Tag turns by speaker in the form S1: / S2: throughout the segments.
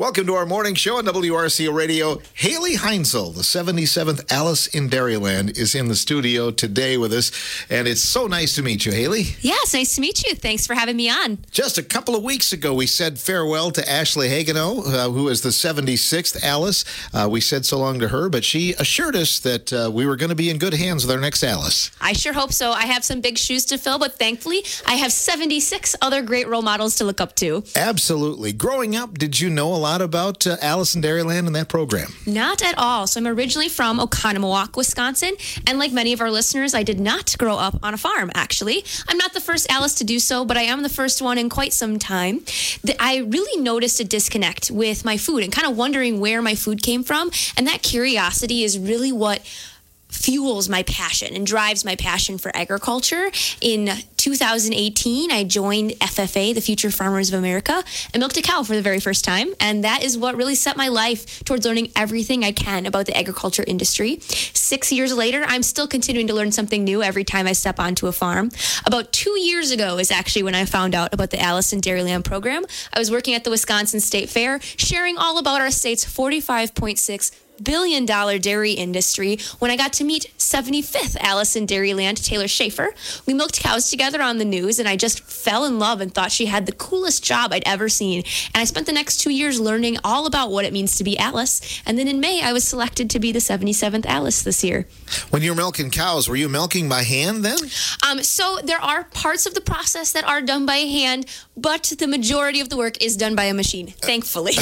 S1: Welcome to our morning show on WRCO Radio. Haley Heinzel, the 77th Alice in Dairyland, is in the studio today with us. And it's so nice to meet you, Haley.
S2: Yes, nice to meet you. Thanks for having me on.
S1: Just a couple of weeks ago, we said farewell to Ashley Hagenow, who is the 76th Alice. We said so long to her, but she assured us that we were going to be in good hands with our next Alice.
S2: I sure hope so. I have some big shoes to fill, but thankfully, I have 76 other great role models to look up to.
S1: Absolutely. Growing up, did you know a lot about Alice in Dairyland and that program?
S2: Not at all. So I'm originally from Oconomowoc, Wisconsin. And like many of our listeners, I did not grow up on a farm, actually. I'm not the first Alice to do so, but I am the first one in quite some time. I really noticed a disconnect with my food and kind of wondering where my food came from. And that curiosity is really what fuels my passion and drives my passion for agriculture. In 2018, I joined FFA, the Future Farmers of America, and milked a cow for the very first time. And that is what really set my life towards learning everything I can about the agriculture industry. 6 years later, I'm still continuing to learn something new every time I step onto a farm. About 2 years ago is actually when I found out about the Alice in Dairyland program. I was working at the Wisconsin State Fair, sharing all about our state's $45.6 billion dairy industry when I got to meet 75th Alice in Dairyland, Taylor Schaefer. We milked cows together on the news, and I just fell in love and thought she had the coolest job I'd ever seen. And I spent the next 2 years learning all about what it means to be Alice. And then in May, I was selected to be the 77th Alice this year.
S1: When you were milking cows, were you milking by hand then?
S2: So there are parts of the process that are done by hand, but the majority of the work is done by a machine, thankfully.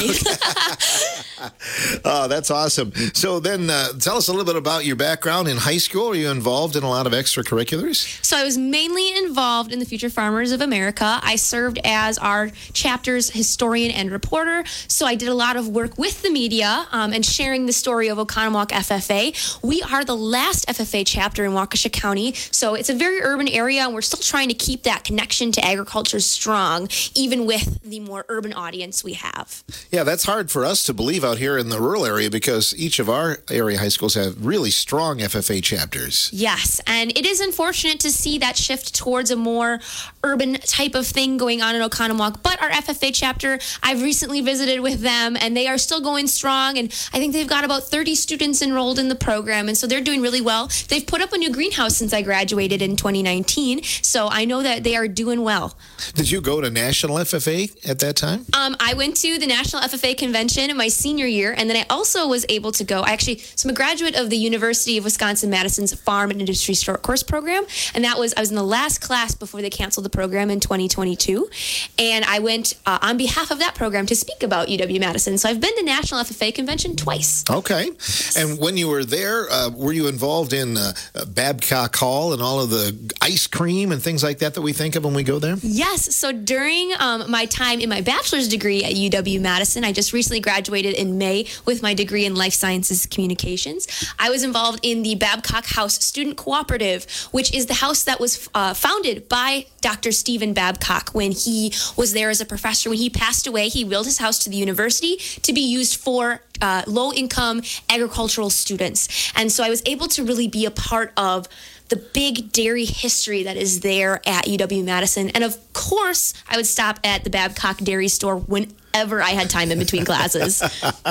S1: Oh, that's awesome. So then tell us a little bit about your background in high school. Are you involved in a lot of extracurriculars?
S2: So I was mainly involved in the Future Farmers of America. I served as our chapter's historian and reporter. So I did a lot of work with the media and sharing the story of Oconomowoc FFA. We are the last FFA chapter in Waukesha County. So it's a very urban area, and we're still trying to keep that connection to agriculture strong, even with the more urban audience we have.
S1: Yeah, that's hard for us to believe out here in the rural area because each of our area high schools have really strong FFA chapters.
S2: Yes, and it is unfortunate to see that shift towards a more urban type of thing going on in Oconomowoc, but our FFA chapter, I've recently visited with them, and they are still going strong, and I think they've got about 30 students enrolled in the program, and so they're doing really well. They've put up a new greenhouse since I graduated in 2019, so I know that they are doing well.
S1: Did you go to National FFA at that time?
S2: I went to the National FFA convention in my senior year, and then I also was able to go. So I'm a graduate of the University of Wisconsin-Madison's Farm and Industry Short Course program, and I was in the last class before they canceled the program in 2022, and I went on behalf of that program to speak about UW-Madison. So I've been to National FFA convention twice.
S1: Okay. And when you were there, were you involved in Babcock Hall and all of the ice cream and things like that we think of when we go there?
S2: Yes. So during my time in my bachelor's degree at UW-Madison, I just recently graduated in May with my degree in Life Sciences Communications. I was involved in the Babcock House Student Cooperative, which is the house that was founded by Dr. Stephen Babcock when he was there as a professor. When he passed away, he willed his house to the university to be used for low-income agricultural students. And so I was able to really be a part of the big dairy history that is there at UW-Madison. And of course, I would stop at the Babcock Dairy Store whenever I had time in between classes.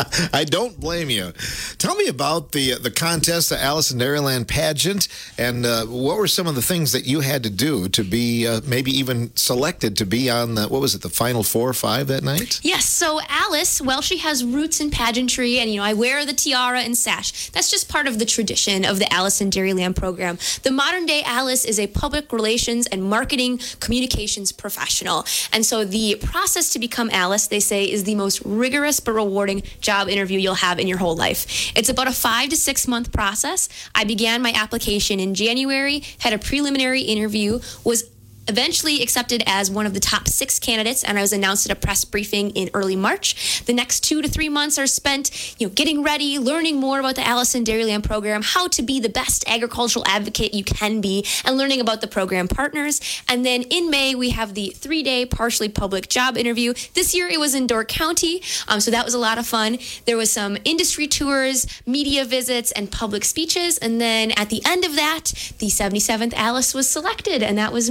S1: I don't blame you. Tell me about the contest, the Alice in Dairyland pageant, and what were some of the things that you had to do to be maybe even selected to be on the Final 4 or 5 that night?
S2: Yes, so Alice, well, she has roots in pageantry, and, I wear the tiara and sash. That's just part of the tradition of the Alice in Dairyland program. The modern-day Alice is a public relations and marketing communications professional. And so the process to become Alice, they say, is the most rigorous but rewarding job interview you'll have in your whole life. It's about a 5 to 6 month process. I began my application in January, had a preliminary interview, was eventually accepted as one of the top 6 candidates, and I was announced at a press briefing in early March. The next 2 to 3 months are spent, getting ready, learning more about the Alice in Dairyland program, how to be the best agricultural advocate you can be, and learning about the program partners. And then in May, we have the 3-day partially public job interview. This year, it was in Door County, so that was a lot of fun. There was some industry tours, media visits, and public speeches. And then at the end of that, the 77th Alice was selected, and that was me.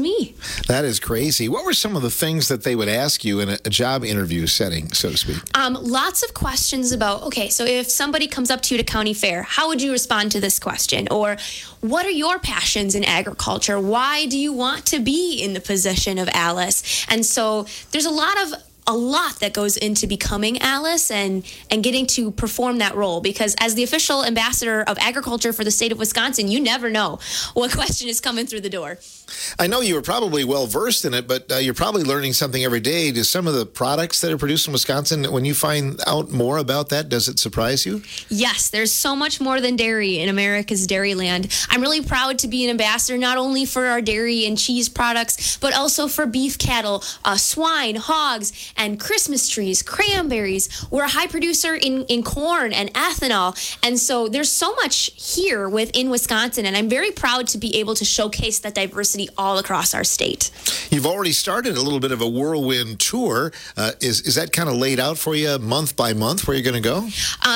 S1: That is crazy. What were some of the things that they would ask you in a job interview setting, so to speak?
S2: Lots of questions about, okay, so if somebody comes up to you at a county fair, how would you respond to this question? Or what are your passions in agriculture? Why do you want to be in the position of Alice? And so there's a lot that goes into becoming Alice and getting to perform that role, because as the official ambassador of agriculture for the state of Wisconsin, you never know what question is coming through the door.
S1: I know you were probably well versed in it, but you're probably learning something every day. Do some of the products that are produced in Wisconsin, when you find out more about that, does it surprise you?
S2: Yes, there's so much more than dairy in America's Dairyland. I'm really proud to be an ambassador not only for our dairy and cheese products, but also for beef cattle, swine, hogs, and Christmas trees, cranberries. We're a high producer in corn and ethanol. And so there's so much here within Wisconsin, and I'm very proud to be able to showcase that diversity all across our state.
S1: You've already started a little bit of a whirlwind tour. Is that kind of laid out for you month by month where you're going to go?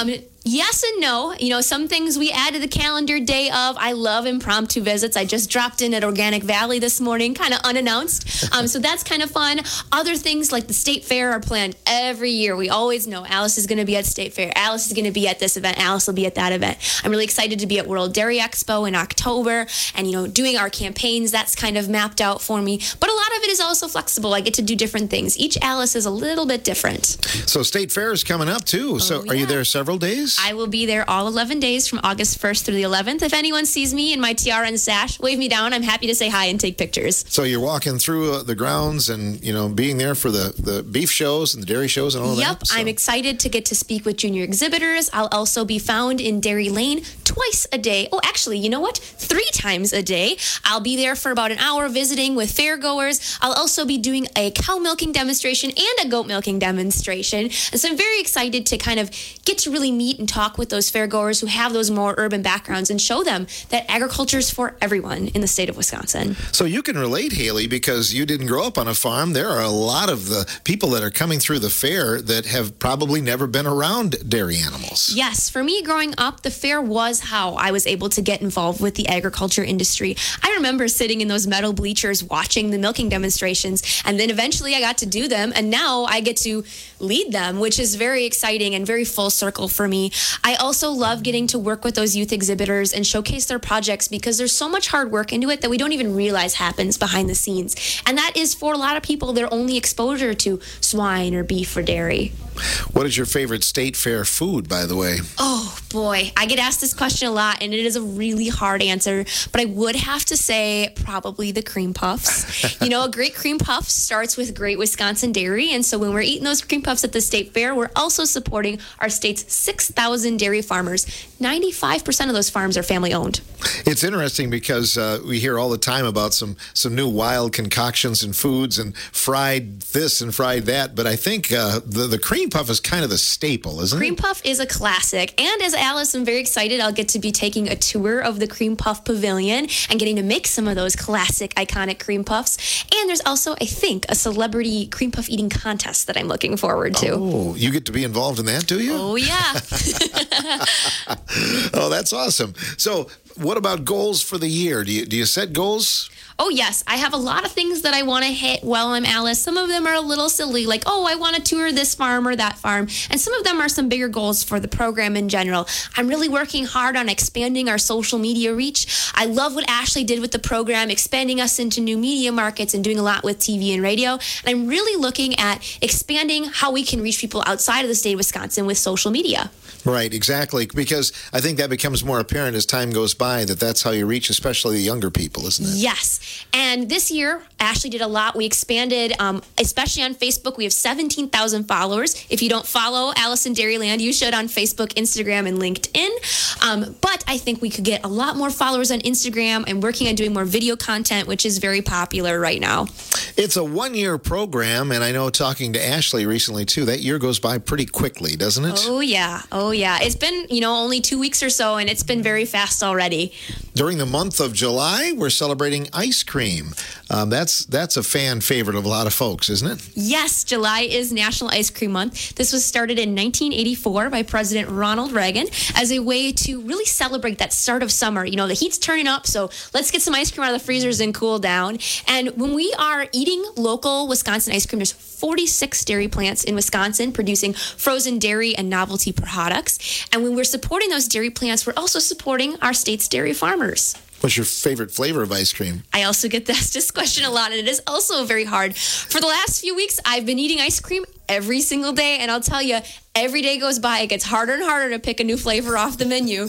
S2: Yes and no. You know, some things we add to the calendar day of. I love impromptu visits. I just dropped in at Organic Valley this morning, kind of unannounced. So that's kind of fun. Other things like the State Fair are planned every year. We always know Alice is going to be at State Fair. Alice is going to be at this event. Alice will be at that event. I'm really excited to be at World Dairy Expo in October and, you know, doing our campaigns. That's kind of mapped out for me. But a lot of it is also flexible. I get to do different things. Each Alice is a little bit different.
S1: So State Fair is coming up too. So are you there several days?
S2: I will be there all 11 days from August 1st through the 11th. If anyone sees me in my tiara and sash, wave me down. I'm happy to say hi and take pictures.
S1: So you're walking through the grounds and, you know, being there for the beef shows and the dairy shows and all that?
S2: Yep. So I'm excited to get to speak with junior exhibitors. I'll also be found in Dairy Lane twice a day. Oh, actually, you know what? 3 times a day. I'll be there for about an hour visiting with fairgoers. I'll also be doing a cow milking demonstration and a goat milking demonstration. And so I'm very excited to kind of get to really meet and talk with those fairgoers who have those more urban backgrounds and show them that agriculture is for everyone in the state of Wisconsin.
S1: So you can relate, Haley, because you didn't grow up on a farm. There are a lot of the people that are coming through the fair that have probably never been around dairy animals.
S2: Yes. For me, growing up, the fair was how I was able to get involved with the agriculture industry. I remember sitting in those metal bleachers watching the milking demonstrations, and then eventually I got to do them, and now I get to lead them, which is very exciting and very full circle for me. I also love getting to work with those youth exhibitors and showcase their projects, because there's so much hard work into it that we don't even realize happens behind the scenes. And that is, for a lot of people, their only exposure to swine or beef or dairy.
S1: What is your favorite state fair food, by the way?
S2: Oh, boy. I get asked this question a lot, and it is a really hard answer. But I would have to say probably the cream puffs. You know, a great cream puff starts with great Wisconsin dairy. And so when we're eating those cream puffs at the state fair, we're also supporting our state's 6,000 dairy farmers. 95% of those farms are family owned.
S1: It's interesting because we hear all the time about some new wild concoctions and foods and fried this and fried that. But I think the cream puff is kind of the staple, isn't it?
S2: Cream puff is a classic. And as Alice, I'm very excited. I'll get to be taking a tour of the Cream Puff Pavilion and getting to make some of those classic, iconic cream puffs. And there's also, I think, a celebrity cream puff eating contest that I'm looking forward to.
S1: Oh, you get to be involved in that, do you?
S2: Oh, yeah.
S1: Oh, that's awesome. So what about goals for the year? Do you set goals?
S2: Oh, yes. I have a lot of things that I want to hit while I'm Alice. Some of them are a little silly, like, oh, I want to tour this farm or that farm. And some of them are some bigger goals for the program in general. I'm really working hard on expanding our social media reach. I love what Ashley did with the program, expanding us into new media markets and doing a lot with TV and radio. And I'm really looking at expanding how we can reach people outside of the state of Wisconsin with social media.
S1: Right, exactly. Because I think that becomes more apparent as time goes by, that's how you reach especially the younger people, isn't it?
S2: Yes. And this year, Ashley did a lot. We expanded, especially on Facebook. We have 17,000 followers. If you don't follow Alice in Dairyland, you should on Facebook, Instagram, and LinkedIn. But I think we could get a lot more followers on Instagram. I'm working on doing more video content, which is very popular right now.
S1: It's a 1-year program, and I know talking to Ashley recently, too, that year goes by pretty quickly, doesn't it?
S2: Oh, yeah. Oh, yeah. It's been, only 2 weeks or so, and it's been very fast already.
S1: During the month of July, we're celebrating ice cream. That's a fan favorite of a lot of folks, isn't it?
S2: Yes, July is National Ice Cream Month. This was started in 1984 by President Ronald Reagan as a way to really celebrate that start of summer. You know, the heat's turning up, so let's get some ice cream out of the freezers and cool down. And when we are eating local Wisconsin ice cream, there's 46 dairy plants in Wisconsin producing frozen dairy and novelty products. And when we're supporting those dairy plants, we're also supporting our state's dairy farmers.
S1: What's your favorite flavor of ice cream?
S2: I also get asked this question a lot, and it is also very hard. For the last few weeks, I've been eating ice cream every single day, and I'll tell you, every day goes by, it gets harder and harder to pick a new flavor off the menu.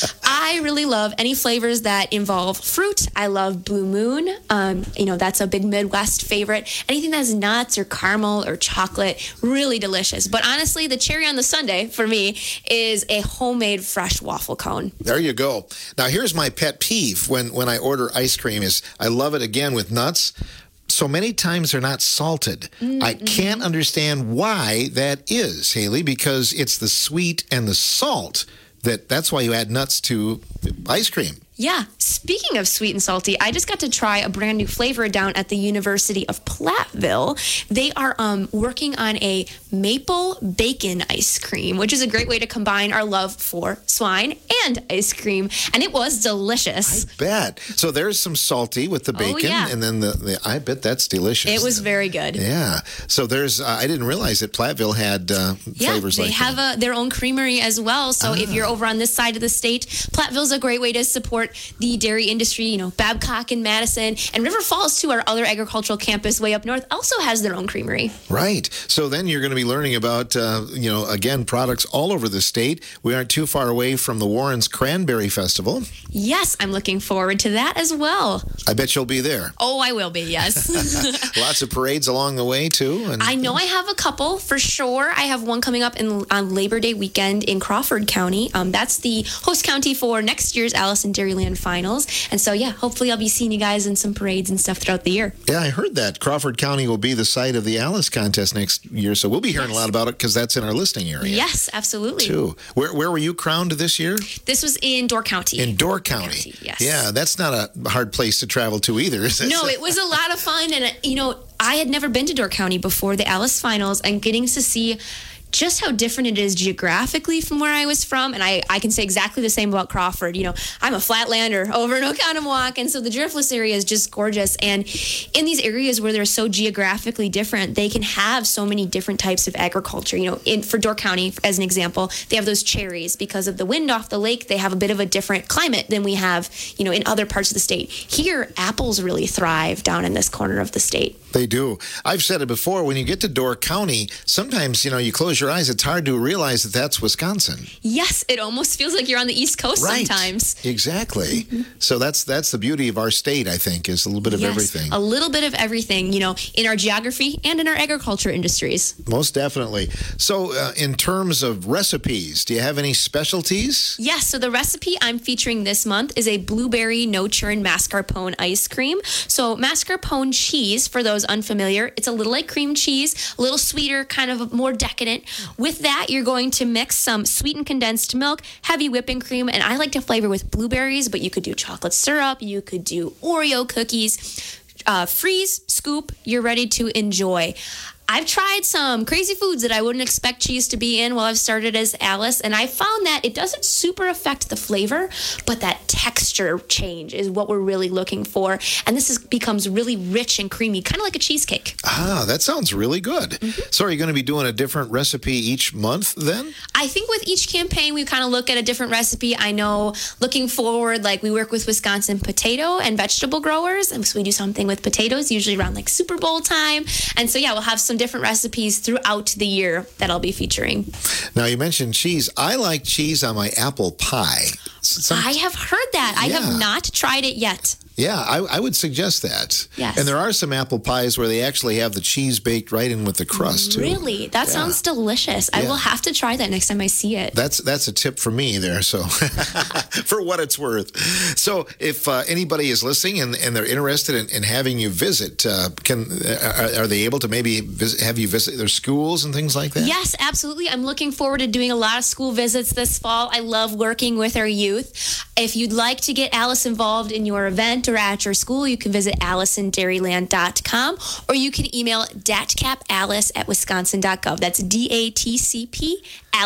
S2: I really love any flavors that involve fruit. I love Blue Moon. That's a big Midwest favorite. Anything that has nuts or caramel or chocolate, really delicious. But honestly, the cherry on the sundae for me is a homemade fresh waffle cone.
S1: There you go. Now, here's my pet peeve when I order ice cream is I love it again with nuts. So many times they're not salted. I can't understand why that is, Haley, because it's the sweet and the salt that's why you add nuts to ice cream.
S2: Yeah. Speaking of sweet and salty, I just got to try a brand new flavor down at the University of Platteville. They are working on a maple bacon ice cream, which is a great way to combine our love for swine and ice cream. And it was delicious.
S1: I bet. So there's some salty with the bacon, and then the I bet that's delicious.
S2: It was very good.
S1: Yeah. So there's I didn't realize that Platteville had flavors like that.
S2: They have their own creamery as well. So if you're over on this side of the state, Platteville's a great way to support the dairy industry. You know, Babcock and Madison and River Falls, too, our other agricultural campus way up north, also has their own creamery.
S1: Right. So then you're going to be learning about, again, products all over the state. We aren't too far away from the Warren's Cranberry Festival.
S2: Yes, I'm looking forward to that as well.
S1: I bet you'll be there.
S2: Oh, I will be, yes.
S1: Lots of parades along the way, too.
S2: I know I have a couple for sure. I have one coming up on Labor Day weekend in Crawford County. That's the host county for next year's Alice in Dairyland Finals. And so, hopefully I'll be seeing you guys in some parades and stuff throughout the year.
S1: Yeah, I heard that. Crawford County will be the site of the Alice contest next year. So we'll be hearing a lot about it because that's in our listening area.
S2: Yes, absolutely.
S1: Too. Where were you crowned this year?
S2: This was in Door County.
S1: In Door County.
S2: Yes.
S1: Yeah, that's not a hard place to travel to either, is it?
S2: No, it was a lot of fun. And, I had never been to Door County before the Alice Finals, and getting to see just how different it is geographically from where I was from. And I can say exactly the same about Crawford. I'm a flatlander over in Oconomowoc, and so the Driftless area is just gorgeous. And in these areas where they're so geographically different, they can have so many different types of agriculture. For Door County, as an example, they have those cherries. Because of the wind off the lake, they have a bit of a different climate than we have, in other parts of the state. Here, apples really thrive down in this corner of the state.
S1: They do. I've said it before, when you get to Door County, sometimes, you close your eyes, it's hard to realize that that's Wisconsin.
S2: Yes, it almost feels like you're on the East Coast sometimes.
S1: Exactly. Mm-hmm. So that's the beauty of our state, I think, is a little bit of everything.
S2: A little bit of everything, in our geography and in our agriculture industries.
S1: Most definitely. So in terms of recipes, do you have any specialties?
S2: Yes, so the recipe I'm featuring this month is a blueberry no-churn mascarpone ice cream. So mascarpone cheese, for those unfamiliar, it's a little like cream cheese, a little sweeter, kind of more decadent. With that, you're going to mix some sweetened condensed milk, heavy whipping cream, and I like to flavor with blueberries, but you could do chocolate syrup, you could do Oreo cookies. Freeze, scoop, you're ready to enjoy. I've tried some crazy foods that I wouldn't expect cheese to be in while I've started as Alice, and I found that it doesn't super affect the flavor, but that texture change is what we're really looking for. And this becomes really rich and creamy, kind of like a cheesecake.
S1: Ah, that sounds really good. Mm-hmm. So are you going to be doing a different recipe each month then?
S2: I think with each campaign, we kind of look at a different recipe. I know looking forward, we work with Wisconsin potato and vegetable growers, and so we do something with potatoes, usually around Super Bowl time. And so, we'll have some different recipes throughout the year that I'll be featuring.
S1: Now, you mentioned cheese. I like cheese on my apple pie.
S2: I have heard that. I have not tried it yet.
S1: Yeah, I would suggest that.
S2: Yes.
S1: And there are some apple pies where they actually have the cheese baked right in with the crust, too.
S2: Really? That sounds delicious. I will have to try that next time I see it.
S1: That's a tip for me there, so for what it's worth. So if anybody is listening and they're interested in having you visit, are they able to maybe have you visit their schools and things like that?
S2: Yes, absolutely. I'm looking forward to doing a lot of school visits this fall. I love working with our youth. If you'd like to get Alice involved in your event or at your school, you can visit AllisonDairyland.com, or you can email datcapalice@wisconsin.gov. That's DATCP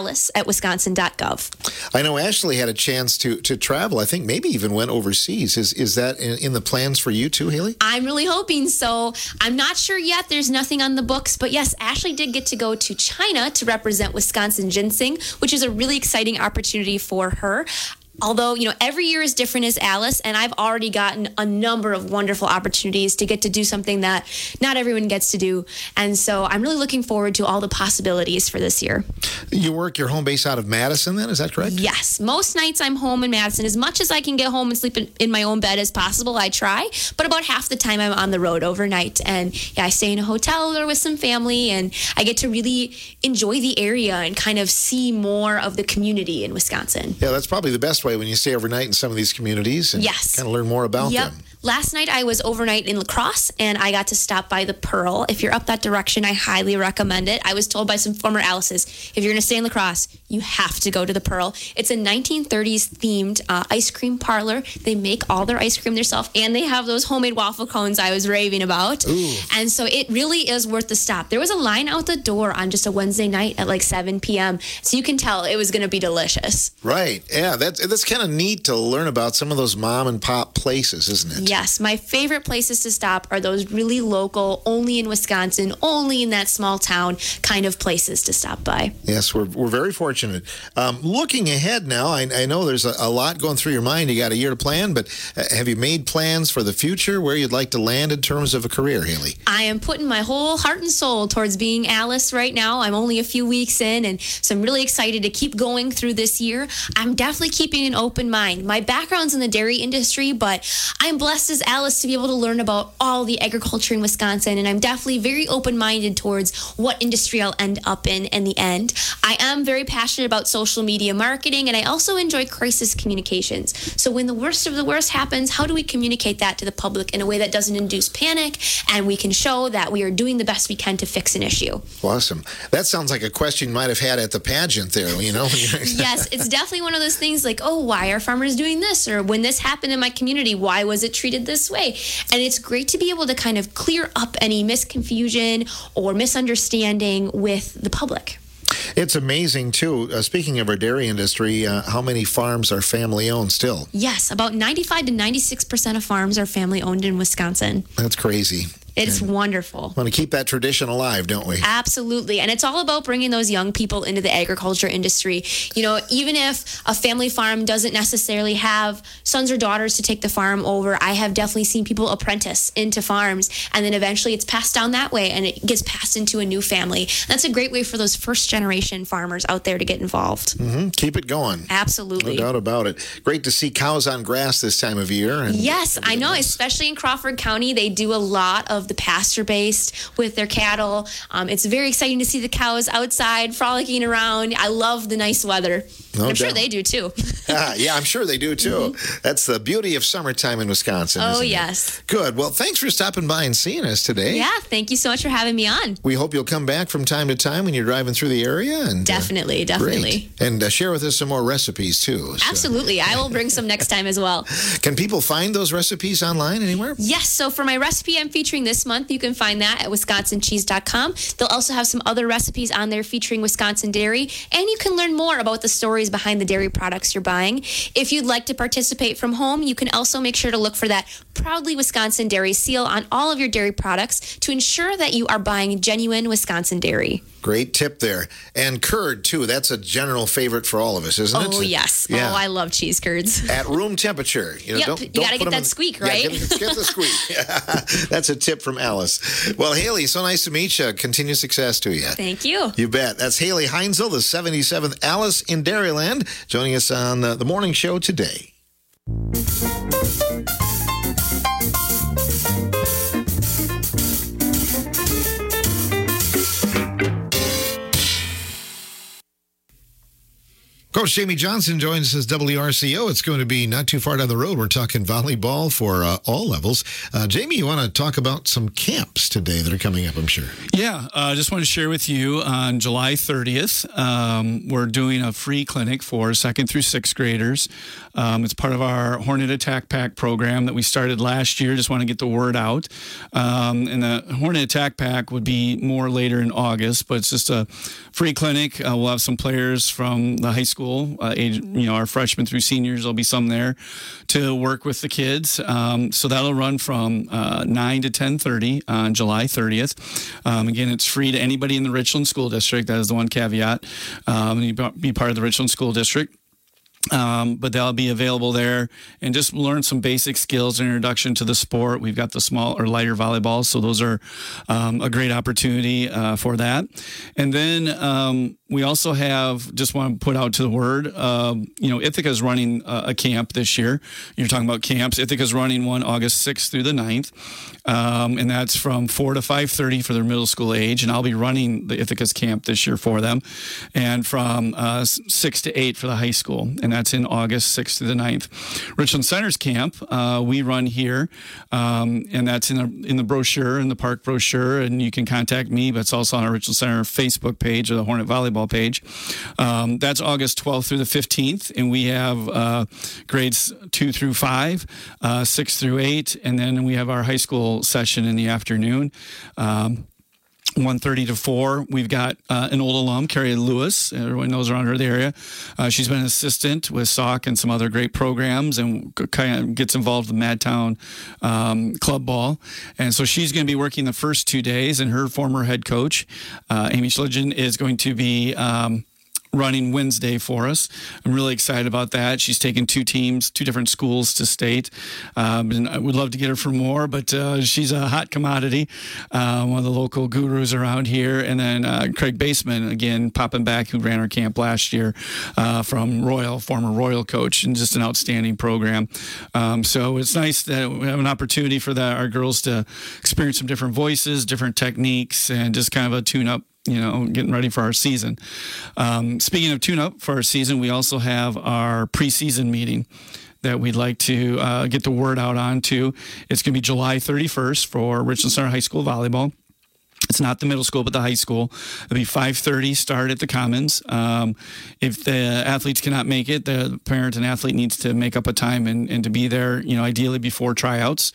S2: Alice@wisconsin.gov.
S1: I know Ashley had a chance to travel. I think maybe even went overseas. Is that in the plans for you too, Haley?
S2: I'm really hoping so. I'm not sure yet. There's nothing on the books. But yes, Ashley did get to go to China to represent Wisconsin ginseng, which is a really exciting opportunity for her. Although, every year is different as Alice, and I've already gotten a number of wonderful opportunities to get to do something that not everyone gets to do. And so I'm really looking forward to all the possibilities for this year.
S1: You work your home base out of Madison then, is that correct?
S2: Yes. Most nights I'm home in Madison. As much as I can get home and sleep in my own bed as possible, I try. But about half the time I'm on the road overnight. And I stay in a hotel or with some family, and I get to really enjoy the area and kind of see more of the community in Wisconsin.
S1: Yeah, that's probably the best way when you stay overnight in some of these communities and kind of learn more about them.
S2: Last night I was overnight in La Crosse, and I got to stop by the Pearl. If you're up that direction, I highly recommend it. I was told by some former Alices, if you're going to stay in La Crosse, you have to go to the Pearl. It's a 1930s themed ice cream parlor. They make all their ice cream themselves, and they have those homemade waffle cones I was raving about.
S1: Ooh.
S2: And so it really is worth the stop. There was a line out the door on just a Wednesday night at like 7 p.m., so you can tell it was going to be delicious.
S1: Right. Yeah, that's kind of neat to learn about some of those mom and pop places, isn't it?
S2: Yes, my favorite places to stop are those really local, only in Wisconsin, only in that small town kind of places to stop by.
S1: Yes, we're very fortunate. Looking ahead now, I know there's a lot going through your mind. You got a year to plan, but have you made plans for the future, where you'd like to land in terms of a career, Haley?
S2: I am putting my whole heart and soul towards being Alice right now. I'm only a few weeks in, and so I'm really excited to keep going through this year. I'm definitely keeping an open mind. My background's in the dairy industry, but I'm blessed as Alice to be able to learn about all the agriculture in Wisconsin, and I'm definitely very open-minded towards what industry I'll end up in the end. I am very passionate about social media marketing, and I also enjoy crisis communications. So when the worst of the worst happens, how do we communicate that to the public in a way that doesn't induce panic, and we can show that we are doing the best we can to fix an issue?
S1: Awesome. That sounds like a question you might have had at the pageant there,
S2: Yes, it's definitely one of those things like, oh, why are farmers doing this? Or when this happened in my community, why was it treated this way? And it's great to be able to kind of clear up any misconfusion or misunderstanding with the public.
S1: It's amazing, too. Speaking of our dairy industry, how many farms are family-owned still?
S2: Yes, about 95 to 96% of farms are family-owned in Wisconsin.
S1: That's crazy.
S2: It's wonderful.
S1: Want to keep that tradition alive, don't we?
S2: Absolutely. And it's all about bringing those young people into the agriculture industry. Even if a family farm doesn't necessarily have sons or daughters to take the farm over, I have definitely seen people apprentice into farms, and then eventually it's passed down that way and it gets passed into a new family. That's a great way for those first-generation farmers out there to get involved.
S1: Mm-hmm. Keep it going.
S2: Absolutely.
S1: No doubt about it. Great to see cows on grass this time of year.
S2: Yes, I know. Especially in Crawford County, they do a lot of the pasture-based with their cattle. It's very exciting to see the cows outside frolicking around. I love the nice weather. I'm sure they do too.
S1: Yeah, I'm sure they do too. Mm-hmm. That's the beauty of summertime in Wisconsin.
S2: Oh, yes.
S1: Good. Well, thanks for stopping by and seeing us today.
S2: Yeah, thank you so much for having me on.
S1: We hope you'll come back from time to time when you're driving through the area. And
S2: definitely.
S1: Great. And share with us some more recipes too. So.
S2: Absolutely. I will bring some next time as well.
S1: Can people find those recipes online anywhere?
S2: Yes. So for my recipe I'm featuring this month, you can find that at wisconsincheese.com. They'll also have some other recipes on there featuring Wisconsin dairy, and you can learn more about the stories behind the dairy products you're buying. If you'd like to participate from home, you can also make sure to look for that Proudly Wisconsin Dairy seal on all of your dairy products to ensure that you are buying genuine Wisconsin dairy.
S1: Great tip there. And curd, too. That's a general favorite for all of us, isn't it?
S2: Oh, yes. Yeah. Oh, I love cheese curds.
S1: At room temperature.
S2: You got to get that squeak, right?
S1: Yeah, get the squeak. That's a tip from Alice. Well, Haley, so nice to meet you. Continued success to you.
S2: Thank you.
S1: You bet. That's Haley Heinzel, the 77th Alice in Dairyland, joining us on the morning show today. Coach Jamie Johnson joins us as WRCO. It's going to be not too far down the road. We're talking volleyball for all levels. Jamie, you want to talk about some camps today that are coming up, I'm sure.
S3: Yeah, I just want to share with you on July 30th, we're doing a free clinic for 2nd through 6th graders. It's part of our Hornet Attack Pack program that we started last year. Just want to get the word out. And the Hornet Attack Pack would be more later in August, but it's just a free clinic. We'll have some players from the high school age, our freshmen through seniors. There'll be some there to work with the kids. So that'll run from 9 to 10:30 on July 30th. Again, it's free to anybody in the Richland School District. That is the one caveat. You be part of the Richland School District. But they'll be available there and just learn some basic skills and introduction to the sport. We've got the small or lighter volleyballs, so those are a great opportunity for that. And then we also have, just want to put out to the word, Ithaca is running a camp this year. You're talking about camps. Ithaca is running one August 6th through the 9th, and that's from 4 to 5:30 for their middle school age. And I'll be running the Ithaca's camp this year for them, and from 6 to 8 for the high school. And that's in August 6th to the 9th. Richland Center's camp, we run here, and that's in the brochure, in the park brochure, and you can contact me, but it's also on our Richland Center Facebook page or the Hornet Volleyball page. That's August 12th through the 15th, and we have grades 2 through 5, 6 through 8, and then we have our high school session in the afternoon. 1:30 to 4. We've got an old alum, Carrie Lewis. Everyone knows around her the area. She's been an assistant with SAWC and some other great programs, and kind of gets involved with Madtown club ball. And so she's going to be working the first 2 days, and her former head coach, Amy Schligen, is going to be running Wednesday for us. I'm really excited about that. She's taken 2 teams, 2 different schools to state. And I would love to get her for more, but she's a hot commodity, one of the local gurus around here. And then Craig Baseman, again, popping back, who ran our camp last year from Royal, former Royal coach, and just an outstanding program. So it's nice that we have an opportunity for our girls to experience some different voices, different techniques, and just kind of a tune-up, getting ready for our season. Speaking of tune-up for our season, we also have our preseason meeting that we'd like to get the word out on to. It's going to be July 31st for Richland Center High School Volleyball. It's not the middle school, but the high school. It'll be 5:30 start at the Commons. If the athletes cannot make it, the parent and athlete needs to make up a time and to be there, ideally before tryouts.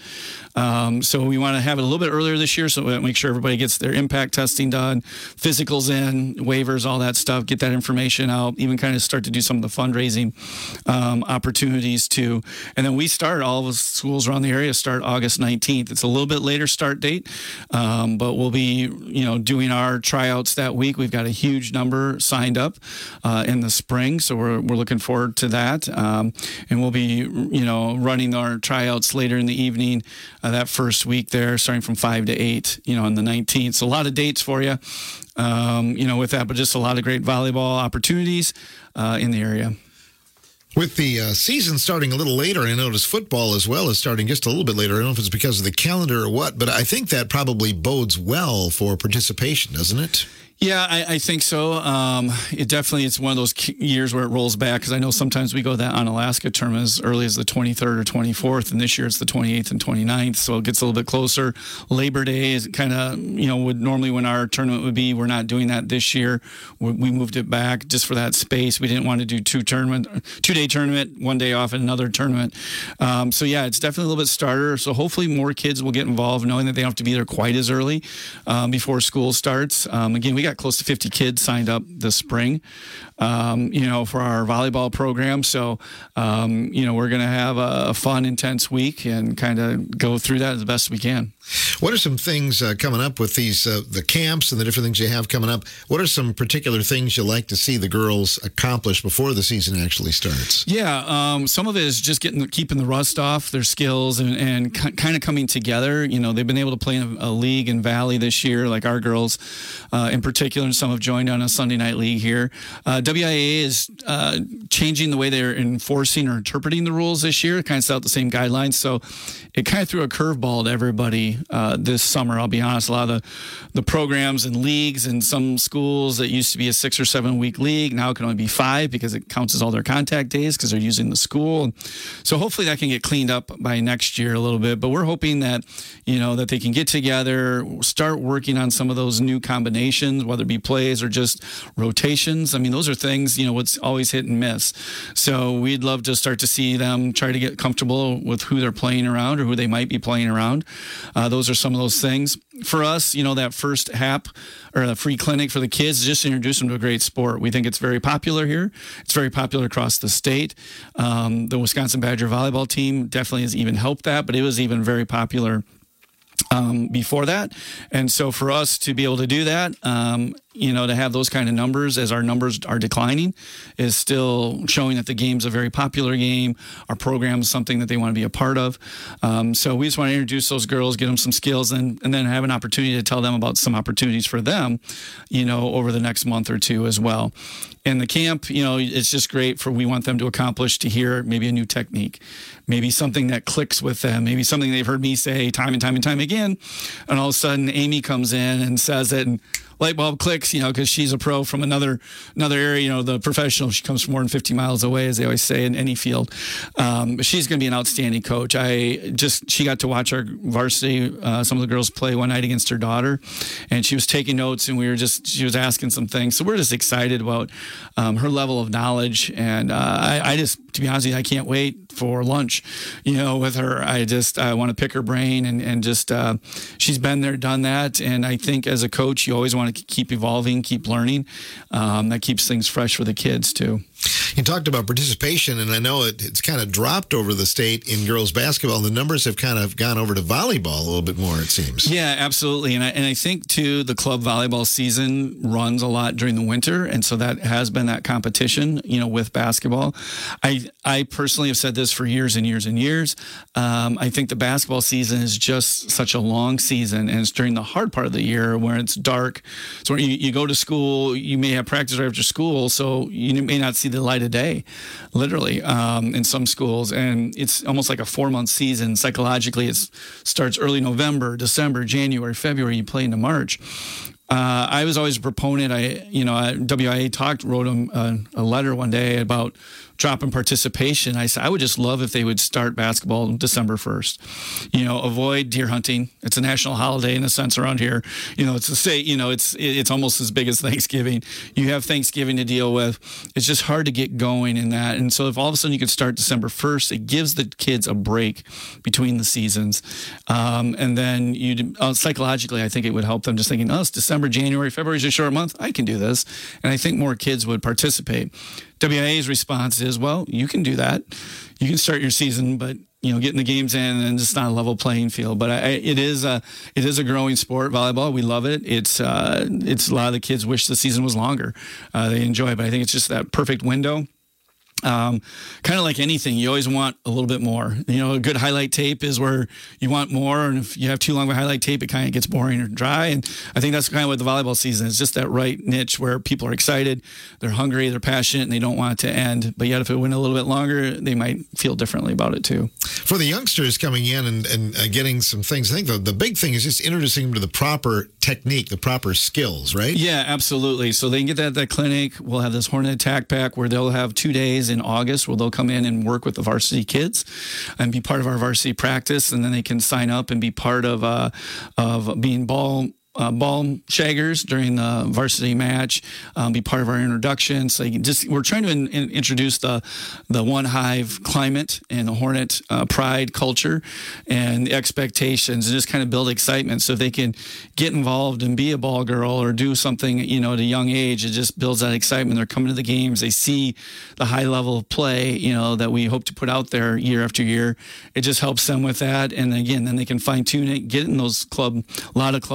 S3: So we want to have it a little bit earlier this year, so we make sure everybody gets their impact testing done, physicals in, waivers, all that stuff, get that information out, even kind of start to do some of the fundraising opportunities too. And then we start, all of the schools around the area start August 19th. It's a little bit later start date, but we'll be doing our tryouts that week. We've got a huge number signed up in the spring, so we're looking forward to that. And we'll be, running our tryouts later in the evening that first week there, starting from 5 to 8, on the 19th. So a lot of dates for you, with that, but just a lot of great volleyball opportunities in the area.
S1: With the season starting a little later, I notice football as well is starting just a little bit later. I don't know if it's because of the calendar or what, but I think that probably bodes well for participation, doesn't it?
S3: Yeah, I think so. It definitely, it's one of those years where it rolls back, because I know sometimes we go that on Alaska tournament as early as the 23rd or 24th, and this year it's the 28th and 29th, so it gets a little bit closer. Labor Day is kind of, would normally when our tournament would be. We're not doing that this year. We moved it back just for that space. We didn't want to do 2-day tournament, 1 day off, and another tournament. So yeah, it's definitely a little bit starter. So hopefully more kids will get involved, knowing that they don't have to be there quite as early before school starts. Again, we got close to 50 kids signed up this spring, for our volleyball program. So, we're going to have a fun, intense week and kind of go through that as best we can.
S1: What are some things coming up with these, the camps and the different things you have coming up? What are some particular things you like to see the girls accomplish before the season actually starts?
S3: Yeah, some of it is just keeping the rust off their skills and kind of coming together. They've been able to play in a league in Valley this year, like our girls in particular, and some have joined on a Sunday night league here. WIA is changing the way they're enforcing or interpreting the rules this year. It kind of set out the same guidelines, so it kind of threw a curveball to everybody differently this summer. I'll be honest. A lot of the programs and leagues in some schools that used to be a 6 or 7 week league now it can only be 5 because it counts as all their contact days because they're using the school. So hopefully that can get cleaned up by next year a little bit. But we're hoping that that they can get together, start working on some of those new combinations, whether it be plays or just rotations. I mean, those are things what's always hit and miss. So we'd love to start to see them try to get comfortable with who they're playing around or who they might be playing around. Those are some of those things. For us, that first HAP or the free clinic for the kids, just introduce them to a great sport. We think it's very popular here. It's very popular across the state. The Wisconsin Badger volleyball team definitely has even helped that, but it was even very popular before that. And so for us to be able to do that, to have those kind of numbers as our numbers are declining is still showing that the game's a very popular game. Our program is something that they want to be a part of. So we just want to introduce those girls, get them some skills, and then have an opportunity to tell them about some opportunities for them, over the next month or two as well. And the camp, it's just great we want them to accomplish, to hear maybe a new technique, maybe something that clicks with them, maybe something they've heard me say time and time and time again. And all of a sudden Amy comes in and says it and light bulb clicks, because she's a pro from another area, the professional. She comes from more than 50 miles away, as they always say, in any field. But she's going to be an outstanding coach. She got to watch our varsity, some of the girls play one night against her daughter, and she was taking notes, and she was asking some things. So we're just excited about her level of knowledge. And I just, to be honest with you, I can't wait for lunch, with her. I want to pick her brain and just, she's been there, done that. And I think as a coach, you always want to keep evolving, keep learning. That keeps things fresh for the kids too.
S1: You talked about participation, and I know it's kind of dropped over the state in girls basketball. The numbers have kind of gone over to volleyball a little bit more, it seems.
S3: Yeah, absolutely. And I think, too, the club volleyball season runs a lot during the winter, and so that has been that competition, with basketball. I personally have said this for years and years and years. I think the basketball season is just such a long season, and it's during the hard part of the year where it's dark. So you go to school, you may have practice right after school, so you may not see the light of day, literally, in some schools. And it's almost like a 4-month season. Psychologically, it starts early November, December, January, February, you play into March. I was always a proponent. WIA wrote them a letter one day about dropping participation. I said, I would just love if they would start basketball December 1st. Avoid deer hunting. It's a national holiday in a sense around here. It's a state, it's almost as big as Thanksgiving. You have Thanksgiving to deal with. It's just hard to get going in that. And so if all of a sudden you could start December 1st, it gives the kids a break between the seasons. And then psychologically, I think it would help them just thinking, it's December, January, February is a short month. I can do this. And I think more kids would participate. WIA's response is, well, you can do that. You can start your season, but getting the games in, and it's not a level playing field. But it is a growing sport, volleyball. We love it. It's a lot of the kids wish the season was longer. They enjoy it, but I think it's just that perfect window. Kind of like anything, you always want a little bit more. A good highlight tape is where you want more, and if you have too long of a highlight tape, it kind of gets boring or dry. And I think that's kind of what the volleyball season is, just that right niche where people are excited, they're hungry, they're passionate, and they don't want it to end. But yet, if it went a little bit longer, they might feel differently about it too.
S1: For the youngsters coming in and getting some things, I think the big thing is just introducing them to the proper technique, the proper skills, right?
S3: Yeah, absolutely. So they can get that clinic. We'll have this Hornet Attack Pack where they'll have 2 days in August where they'll come in and work with the varsity kids and be part of our varsity practice, and then they can sign up and be part of being ball shaggers during the varsity match, be part of our introduction. So we're trying to introduce the One Hive climate and the Hornet pride culture and the expectations, and just kind of build excitement. So if they can get involved and be a ball girl or do something, at a young age, it just builds that excitement. They're coming to the games. They see the high level of play, that we hope to put out there year after year. It just helps them with that. And again, then they can fine tune it, get in those a lot of club sports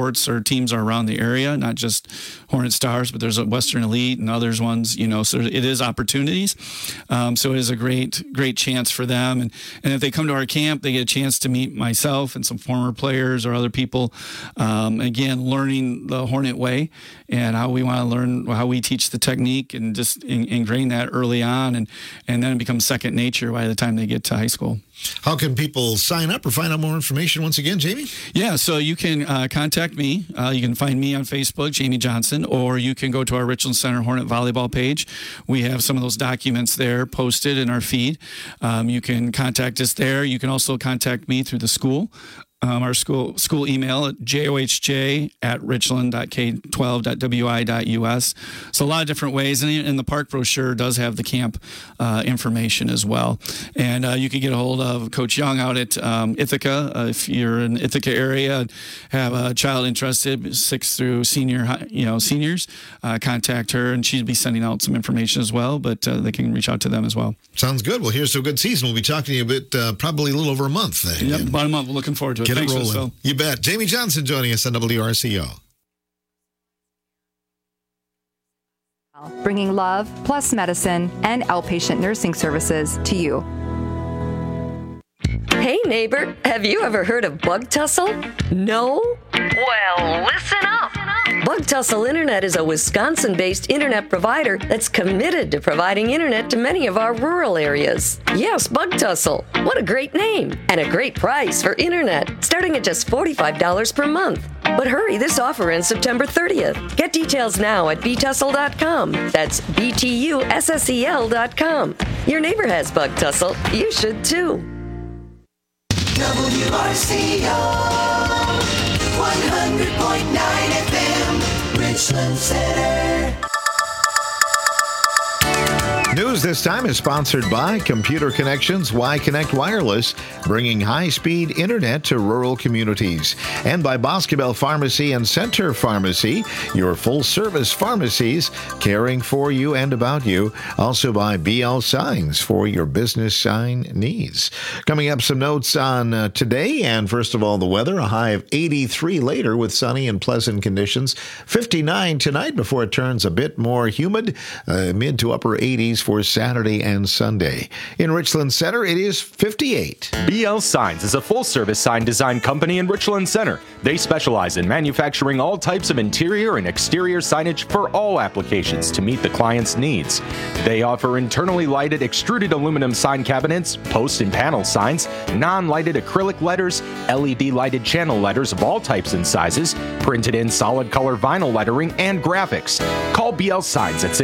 S3: sports or teams are around the area, not just Hornet Stars, but there's a Western Elite and others ones, so it is opportunities. So it is a great chance for them. And if they come to our camp, they get a chance to meet myself and some former players or other people. Again, learning the Hornet way and how we want to learn how we teach the technique and just ingrain that early on. And then it becomes second nature by the time they get to high school.
S1: How can people sign up or find out more information once again, Jamie?
S3: Yeah, so you can contact me. You can find me on Facebook, Jamie Johnson, or you can go to our Richland Center Hornet volleyball page. We have some of those documents there posted in our feed. You can contact us there. You can also contact me through the school. Our school email at johj@richland.k12.wi.us. So a lot of different ways. And the park brochure does have the camp information as well. And you can get a hold of Coach Young out at Ithaca. If you're in the Ithaca area, have a child interested, 6th through seniors, contact her, and she'll be sending out some information as well, but they can reach out to them as well.
S1: Sounds good. Well, here's to a good season. We'll be talking to you a bit, probably a little over a month.
S3: Yep, about a month. We're looking forward to it.
S1: Get
S3: Thanks,
S1: it rolling.
S3: Phil.
S1: You bet. Jamie Johnson joining us on WRCO.
S4: Bringing love plus medicine and outpatient nursing services to you.
S5: Hey neighbor, have you ever heard of Bug Tussle? No? Well, listen up. Bug Tussle Internet is a Wisconsin-based internet provider that's committed to providing internet to many of our rural areas. Yes, Bug Tussle. What a great name and a great price for internet, starting at just $45 per month. But hurry, this offer ends September 30th. Get details now at btussle.com. That's BTUSSEL.com. Your neighbor has Bug Tussle. You should too.
S6: WRCO 100.9 FM, Richland Center.
S1: News this time is sponsored by Computer Connections Y-Connect Wireless, bringing high-speed internet to rural communities. And by Boscobel Pharmacy and Center Pharmacy, your full-service pharmacies caring for you and about you. Also by BL Signs for your business sign needs. Coming up, some notes on today, and first of all, the weather. A high of 83 later with sunny and pleasant conditions. 59 tonight before it turns a bit more humid, mid to upper 80s for Saturday and Sunday. In Richland Center, it is 58.
S7: BL Signs is a full-service sign design company in Richland Center. They specialize in manufacturing all types of interior and exterior signage for all applications to meet the client's needs. They offer internally lighted extruded aluminum sign cabinets, post and panel signs, non-lighted acrylic letters, LED lighted channel letters of all types and sizes, printed in solid color vinyl lettering, and graphics. Call BL Signs at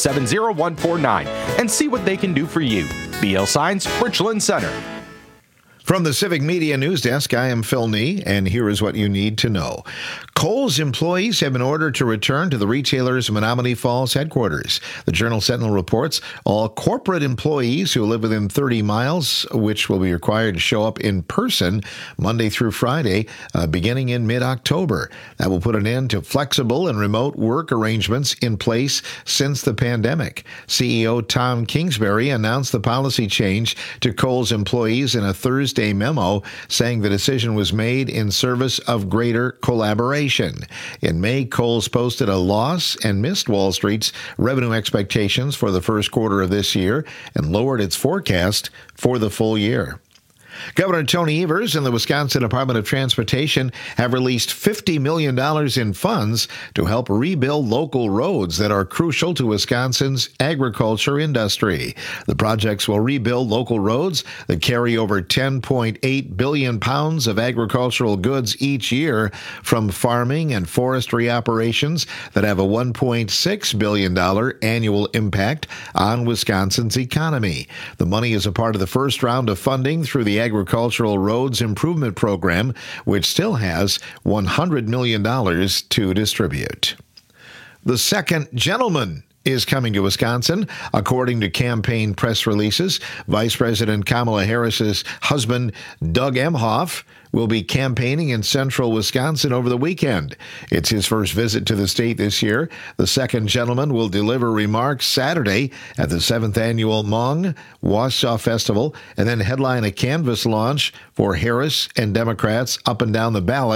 S7: 647-0149 and see what they can do for you. BL Signs, Richland Center.
S1: From the Civic Media News Desk, I am Phil Nee, and here is what you need to know. Kohl's employees have been ordered to return to the retailer's Menomonee Falls headquarters. The Journal-Sentinel reports all corporate employees who live within 30 miles, which will be required to show up in person Monday through Friday, beginning in mid-October. That will put an end to flexible and remote work arrangements in place since the pandemic. CEO Tom Kingsbury announced the policy change to Kohl's employees in a Thursday memo, saying the decision was made in service of greater collaboration. In May, Kohl's posted a loss and missed Wall Street's revenue expectations for the first quarter of this year and lowered its forecast for the full year. Governor Tony Evers and the Wisconsin Department of Transportation have released $50 million in funds to help rebuild local roads that are crucial to Wisconsin's agriculture industry. The projects will rebuild local roads that carry over 10.8 billion pounds of agricultural goods each year from farming and forestry operations that have a $1.6 billion annual impact on Wisconsin's economy. The money is a part of the first round of funding through the Agricultural Roads Improvement Program, which still has $100 million to distribute. The second gentleman is coming to Wisconsin. According to campaign press releases, Vice President Kamala Harris's husband, Doug Emhoff, will be campaigning in central Wisconsin over the weekend. It's his first visit to the state this year. The second gentleman will deliver remarks Saturday at the 7th Annual Hmong Wausau Festival and then headline a canvass launch for Harris and Democrats up and down the ballot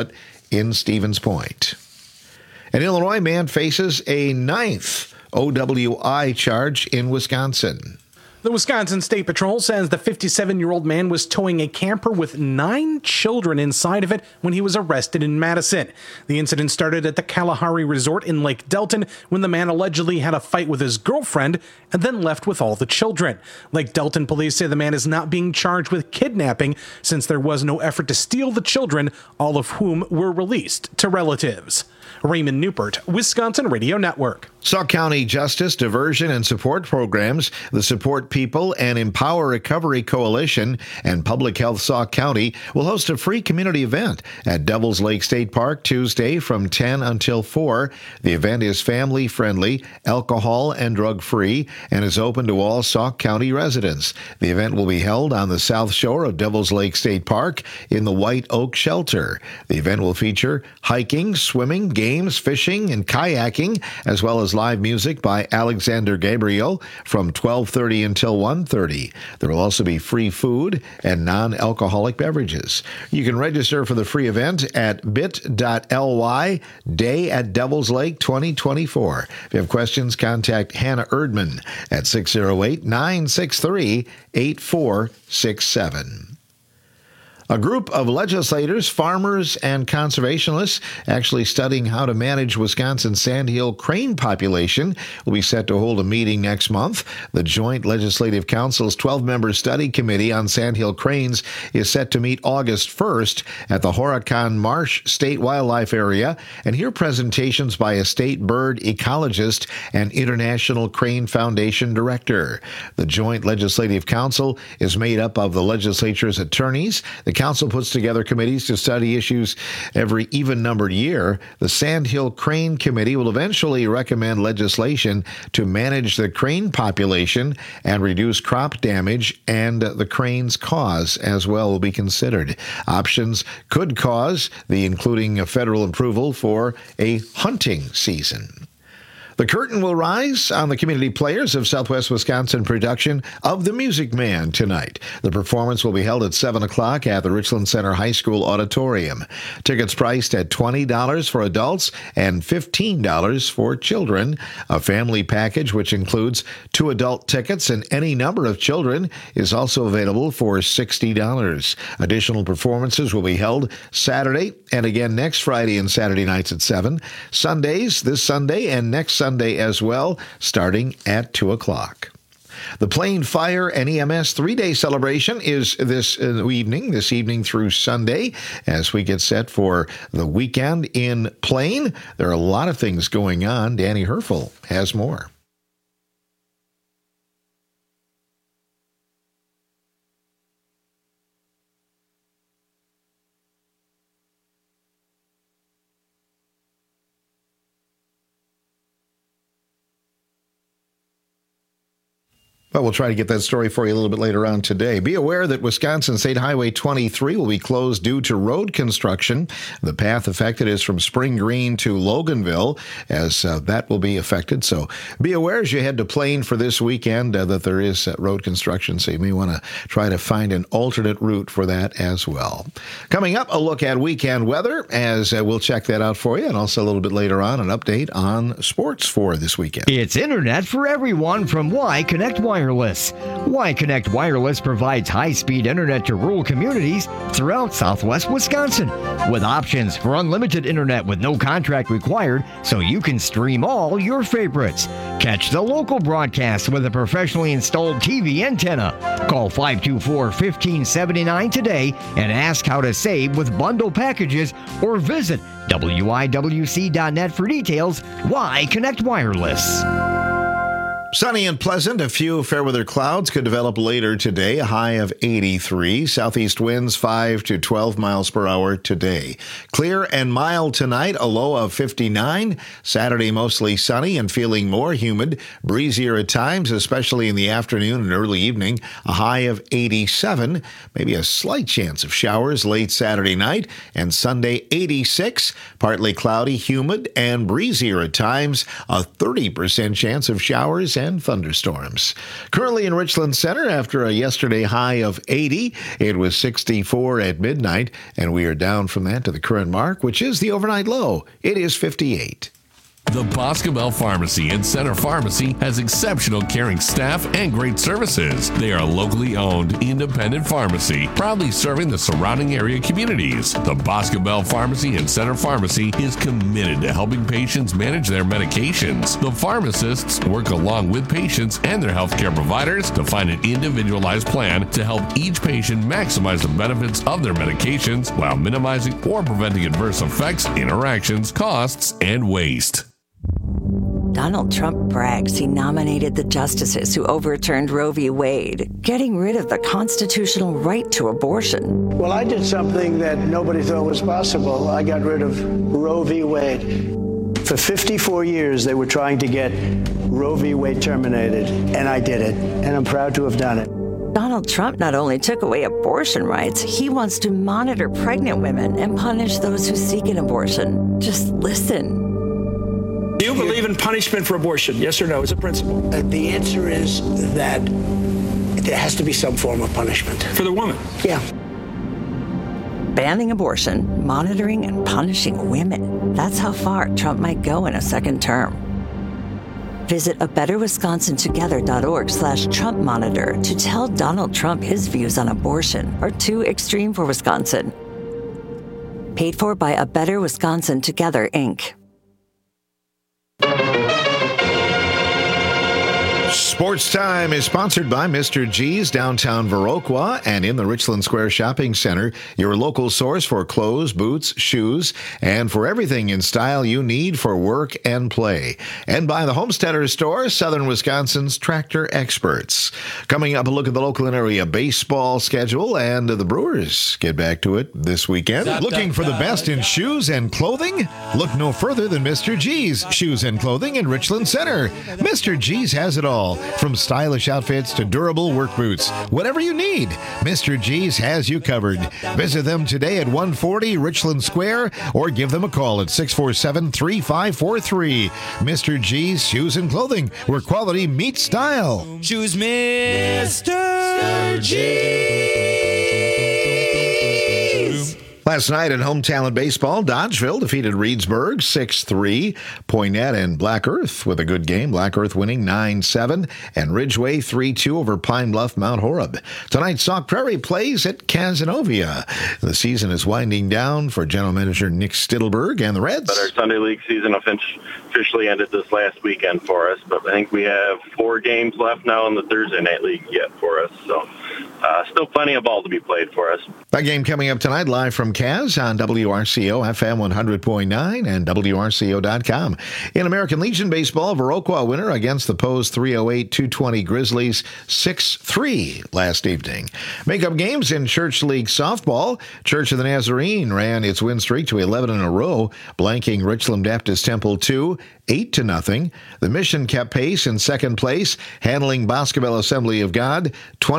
S1: in Stevens Point. An Illinois man faces a 9th OWI charge in Wisconsin.
S8: The Wisconsin State Patrol says the 57-year-old man was towing a camper with 9 children inside of it when he was arrested in Madison. The incident started at the Kalahari Resort in Lake Delton when the man allegedly had a fight with his girlfriend and then left with all the children. Lake Delton police say the man is not being charged with kidnapping since there was no effort to steal the children, all of whom were released to relatives. Raymond Newport, Wisconsin Radio Network.
S1: Sauk County Justice, Diversion, and Support Programs, the Support People and Empower Recovery Coalition, and Public Health Sauk County will host a free community event at Devils Lake State Park Tuesday from 10 until 4. The event is family-friendly, alcohol and drug-free, and is open to all Sauk County residents. The event will be held on the south shore of Devils Lake State Park in the White Oak Shelter. The event will feature hiking, swimming, games, fishing, and kayaking, as well as live music by Alexander Gabriel from 12:30 until 1:30. There will also be free food and non-alcoholic beverages. You can register for the free event at bit.ly Day at Devils Lake 2024. If you have questions, contact Hannah Erdman at 608-963-8467. A group of legislators, farmers, and conservationists actually studying how to manage Wisconsin's sandhill crane population will be set to hold a meeting next month. The Joint Legislative Council's 12-member study committee on sandhill cranes is set to meet August 1st at the Horicon Marsh State Wildlife Area and hear presentations by a state bird ecologist and International Crane Foundation director. The Joint Legislative Council is made up of the legislature's attorneys. The council puts together committees to study issues every even-numbered year. The Sandhill Crane Committee will eventually recommend legislation to manage the crane population and reduce crop damage, and the crane's cause as well will be considered. Options could cause including a federal approval for a hunting season. The curtain will rise on the community players of Southwest Wisconsin production of The Music Man tonight. The performance will be held at 7 o'clock at the Richland Center High School Auditorium. Tickets priced at $20 for adults and $15 for children. A family package, which includes 2 adult tickets and any number of children, is also available for $60. Additional performances will be held Saturday and again next Friday and Saturday nights at 7. Sundays, this Sunday and next Sunday as well, starting at 2 o'clock. The Plain Fire and EMS 3-day celebration is this evening through Sunday as we get set for the weekend in Plain. There are a lot of things going on. Danny Herfel has more. But we'll try to get that story for you a little bit later on today. Be aware that Wisconsin State Highway 23 will be closed due to road construction. The path affected is from Spring Green to Loganville, as that will be affected. So be aware as you head to Plain for this weekend that there is road construction. So you may want to try to find an alternate route for that as well. Coming up, a look at weekend weather, as we'll check that out for you. And also a little bit later on, an update on sports for this weekend.
S9: It's internet for everyone from Y Connect Wireless. Y Connect Wireless provides high-speed internet to rural communities throughout southwest Wisconsin, with options for unlimited internet with no contract required, so you can stream all your favorites. Catch the local broadcast with a professionally installed TV antenna. Call 524-1579 today and ask how to save with bundle packages, or visit WIWC.net for details. Y Connect Wireless.
S1: Sunny and pleasant. A few fair weather clouds could develop later today. A high of 83. Southeast winds 5 to 12 miles per hour today. Clear and mild tonight. A low of 59. Saturday mostly sunny and feeling more humid. Breezier at times, especially in the afternoon and early evening. A high of 87. Maybe a slight chance of showers late Saturday night. And Sunday 86. Partly cloudy, humid, and breezier at times. A 30% chance of showers and thunderstorms. Currently in Richland Center, after a yesterday high of 80, it was 64 at midnight, and we are down from that to the current mark, which is the overnight low. It is 58.
S10: The Boscobel Pharmacy and Center Pharmacy has exceptional caring staff and great services. They are a locally owned, independent pharmacy, proudly serving the surrounding area communities. The Boscobel Pharmacy and Center Pharmacy is committed to helping patients manage their medications. The pharmacists work along with patients and their healthcare providers to find an individualized plan to help each patient maximize the benefits of their medications while minimizing or preventing adverse effects, interactions, costs, and waste.
S5: Donald Trump brags he nominated the justices who overturned Roe v. Wade, getting rid of the constitutional right to abortion.
S11: Well, I did something that nobody thought was possible. I got rid of Roe v. Wade. For 54 years, they were trying to get Roe v. Wade terminated, and I did it, and I'm proud to have done it.
S5: Donald Trump not only took away abortion rights, he wants to monitor pregnant women and punish those who seek an abortion. Just listen.
S12: Do you believe in punishment for abortion? Yes or no, as a principle?
S11: The answer is that there has to be some form of punishment.
S12: For the woman?
S11: Yeah.
S5: Banning abortion, monitoring, and punishing women. That's how far Trump might go in a second term. Visit abetterwisconsintogether.org/Trump monitor to tell Donald Trump his views on abortion are too extreme for Wisconsin. Paid for by A Better Wisconsin Together, Inc.
S1: Sports Time is sponsored by Mr. G's downtown Viroqua and in the Richland Square Shopping Center, your local source for clothes, boots, shoes, and for everything in style you need for work and play. And by the Homesteader Store, Southern Wisconsin's tractor experts. Coming up, a look at the local and area baseball schedule, and the Brewers get back to it this weekend. Looking for the best in shoes and clothing? Look no further than Mr. G's Shoes and Clothing in Richland Center. Mr. G's has it all, from stylish outfits to durable work boots. Whatever you need, Mr. G's has you covered. Visit them today at 140 Richland Square or give them a call at 647-3543. Mr. G's Shoes and Clothing, where quality meets style.
S6: Choose Mr. G.
S1: Last night in home talent baseball, Dodgeville defeated Reedsburg 6-3. Poynette and Black Earth with a good game. Black Earth winning 9-7. And Ridgeway 3-2 over Pine Bluff Mount Horeb. Tonight, Sauk Prairie plays at Cazenovia. The season is winding down for general manager Nick Stittelberg and the Reds.
S13: But our Sunday League season officially ended this last weekend for us. But I think we have 4 games left now in the Thursday Night League yet for us. So still plenty of ball to be played for us.
S1: That game coming up tonight live from Kaz on WRCO FM 100.9 and WRCO.com. In American Legion baseball, Viroqua winner against the Poe's 308-220 Grizzlies 6-3 last evening. Makeup games in Church League softball. Church of the Nazarene ran its win streak to 11 in a row, blanking Richland Baptist Temple 2, 8-0. The Mission kept pace in second place, handling Boscobel Assembly of God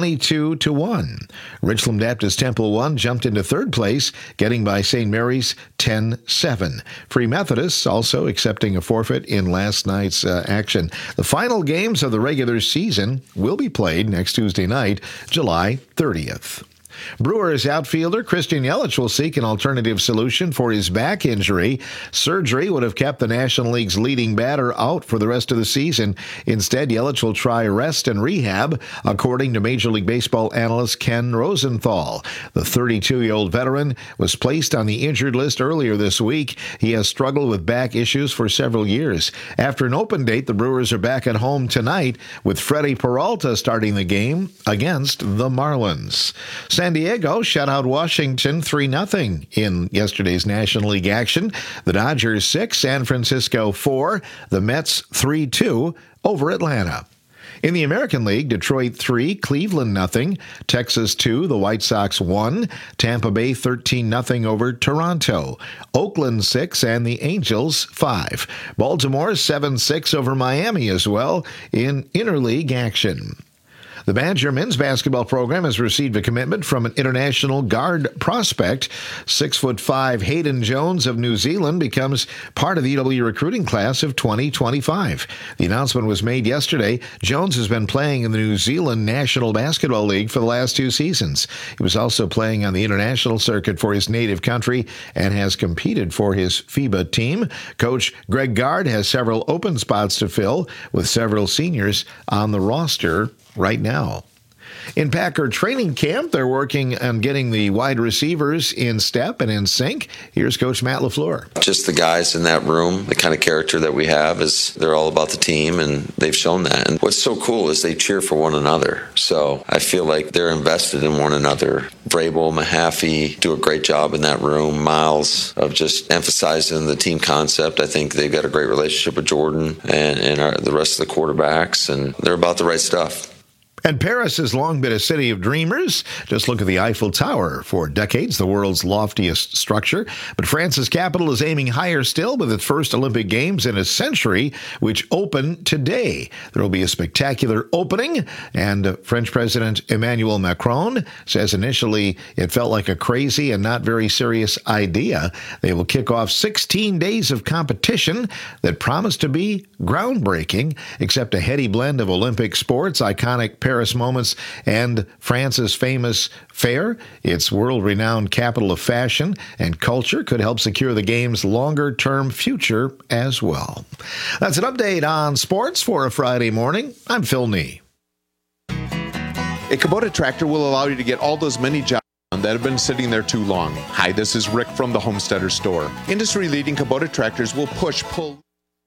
S1: 22-1. Richland Baptist Temple 1 jumped into third place, getting by St. Mary's 10-7. Free Methodists also accepting a forfeit in last night's action. The final games of the regular season will be played next Tuesday night, July 30th. Brewers outfielder Christian Yelich will seek an alternative solution for his back injury. Surgery would have kept the National League's leading batter out for the rest of the season. Instead, Yelich will try rest and rehab, according to Major League Baseball analyst Ken Rosenthal. The 32-year-old veteran was placed on the injured list earlier this week. He has struggled with back issues for several years. After an open date, the Brewers are back at home tonight with Freddie Peralta starting the game against the Marlins. San Diego shut out Washington 3-0 in yesterday's National League action. The Dodgers 6, San Francisco 4, the Mets 3-2 over Atlanta. In the American League, Detroit 3, Cleveland 0, Texas 2, the White Sox 1, Tampa Bay 13-0 over Toronto, Oakland 6, and the Angels 5. Baltimore 7-6 over Miami as well in interleague action. The Badger men's basketball program has received a commitment from an international guard prospect. 6'5" Hayden Jones of New Zealand becomes part of the UW recruiting class of 2025. The announcement was made yesterday. Jones has been playing in the New Zealand National Basketball League for the last 2 seasons. He was also playing on the international circuit for his native country and has competed for his FIBA team. Coach Greg Gard has several open spots to fill, with several seniors on the roster right now. In Packer training camp, they're working on getting the wide receivers in step and in sync. Here's Coach Matt LaFleur.
S14: Just the guys in that room, the kind of character that we have is they're all about the team, and they've shown that. And what's so cool is they cheer for one another. So I feel like they're invested in one another. Vrabel, Mahaffey do a great job in that room. Miles of just emphasizing the team concept. I think they've got a great relationship with Jordan and the rest of the quarterbacks, and they're about the right stuff.
S1: And Paris has long been a city of dreamers. Just look at the Eiffel Tower. For decades, the world's loftiest structure. But France's capital is aiming higher still with its first Olympic Games in a century, which open today. There will be a spectacular opening, and French President Emmanuel Macron says initially it felt like a crazy and not very serious idea. They will kick off 16 days of competition that promise to be groundbreaking, except a heady blend of Olympic sports, iconic Paris moments, and France's famous fair. Its world-renowned capital of fashion and culture could help secure the game's longer-term future as well. That's an update on sports for a Friday morning. I'm Phil Nee.
S15: A Kubota tractor will allow you to get all those many jobs that have been sitting there too long. Hi, this is Rick from the Homesteader Store. Industry-leading Kubota tractors will push, pull.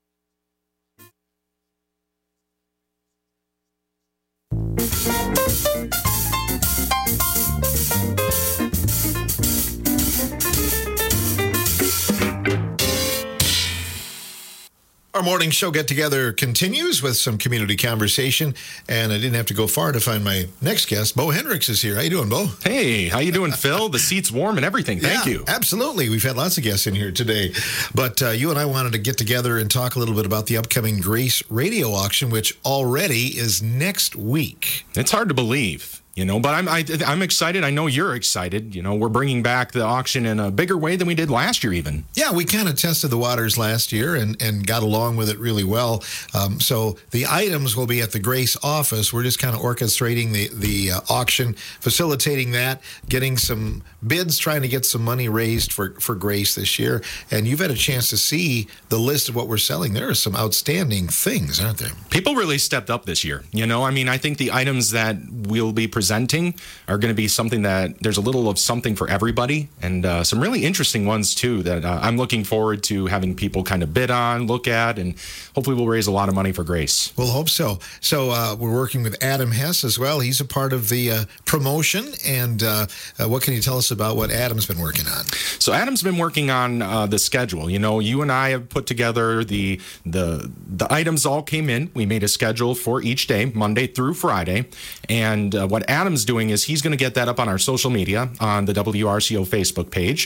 S1: Our morning show get-together continues with some community conversation, and I didn't have to go far to find my next guest. Bo Hendricks is here. How you doing, Bo?
S16: Hey, how you doing, Phil? The seat's warm and everything. Thank you.
S1: Absolutely. We've had lots of guests in here today, but you and I wanted to get together and talk a little bit about the upcoming Grace Radio auction, which already is next week.
S16: It's hard to believe. But I'm excited. I know you're excited. We're bringing back the auction in a bigger way than we did last year even.
S1: Yeah, we kind of tested the waters last year and got along with it really well. So the items will be at the Grace office. We're just kind of orchestrating the auction, facilitating that, getting some bids, trying to get some money raised for Grace this year. And you've had a chance to see the list of what we're selling. There are some outstanding things, aren't there?
S16: People really stepped up this year. I think the items that we'll be presenting are going to be something that there's a little of something for everybody, and some really interesting ones too that I'm looking forward to having people kind of bid on, look at, and hopefully we'll raise a lot of money for Grace.
S1: We'll hope so. So we're working with Adam Hess as well. He's a part of the promotion, and what can you tell us about what Adam's been working on?
S16: So Adam's been working on the schedule. You and I have put together the items all came in. We made a schedule for each day, Monday through Friday, and what Adam's doing is he's going to get that up on our social media on the WRCO Facebook page.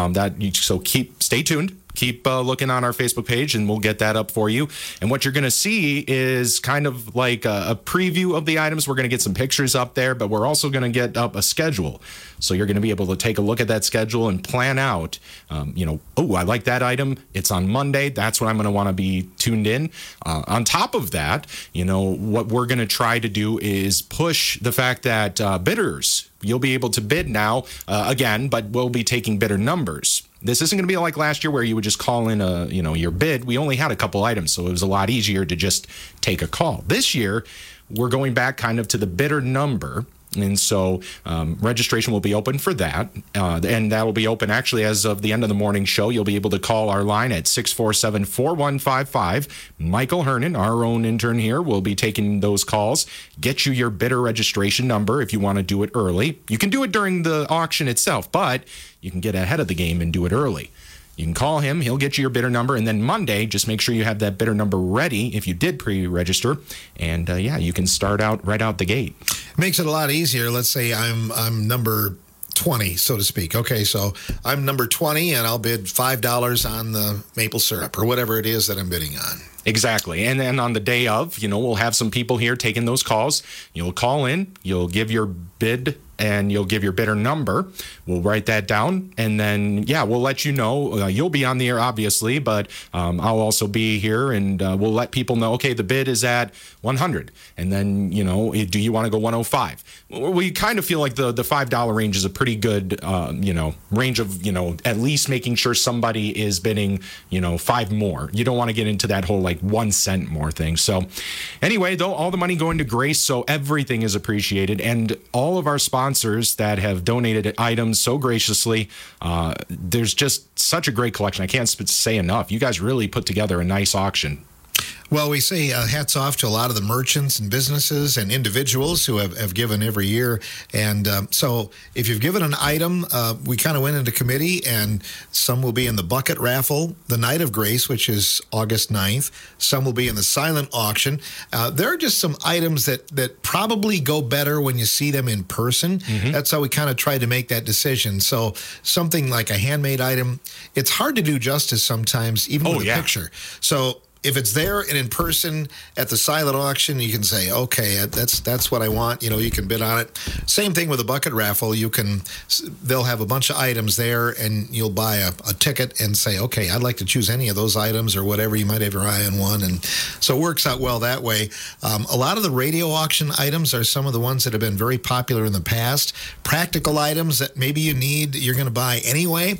S16: Stay tuned. Keep looking on our Facebook page, and we'll get that up for you. And what you're going to see is kind of like a preview of the items. We're going to get some pictures up there, but we're also going to get up a schedule. So you're going to be able to take a look at that schedule and plan out, I like that item. It's on Monday. That's when I'm going to want to be tuned in. On top of that, what we're going to try to do is push the fact that bidders, you'll be able to bid now again, but we'll be taking bidder numbers. This isn't going to be like last year where you would just call in your bid. We only had a couple items, so it was a lot easier to just take a call. This year, we're going back kind of to the bidder number. And so registration will be open for that. And that will be open actually as of the end of the morning show. You'll be able to call our line at 647-4155. Michael Hernan, our own intern here, will be taking those calls. Get you your bidder registration number if you want to do it early. You can do it during the auction itself, but you can get ahead of the game and do it early. You can call him. He'll get you your bidder number. And then Monday, just make sure you have that bidder number ready if you did pre-register. And, you can start out right out the gate.
S1: Makes it a lot easier. Let's say I'm number 20, so to speak. Okay, so I'm number 20, and I'll bid $5 on the maple syrup or whatever it is that I'm bidding on.
S16: Exactly. And then on the day of, we'll have some people here taking those calls. You'll call in, you'll give your bid, and you'll give your bidder number. We'll write that down, and then, we'll let you know. You'll be on the air, obviously, but I'll also be here, and we'll let people know, okay, the bid is at 100. And then, do you want to go 105? We kind of feel like the $5 range is a pretty good, range of, at least making sure somebody is bidding, 5 more. You don't want to get into that whole, 1 cent more thing. So anyway, though, all the money going to Grace, so everything is appreciated. And all of our sponsors that have donated items so graciously, there's just such a great collection. I can't say enough. You guys really put together a nice auction.
S1: Well, we say hats off to a lot of the merchants and businesses and individuals who have given every year. And so if you've given an item, we kind of went into committee, and some will be in the bucket raffle the night of Grace, which is August 9th. Some will be in the silent auction. There are just some items that probably go better when you see them in person. Mm-hmm. That's how we kind of tried to make that decision. So something like a handmade item, it's hard to do justice sometimes, even with a picture. So if it's there and in person at the silent auction, you can say, okay, that's what I want. You can bid on it. Same thing with a bucket raffle. They'll have a bunch of items there, and you'll buy a ticket and say, okay, I'd like to choose any of those items or whatever. You might have your eye on one. And so it works out well that way. A lot of the radio auction items are some of the ones that have been very popular in the past. Practical items that maybe you're going to buy anyway.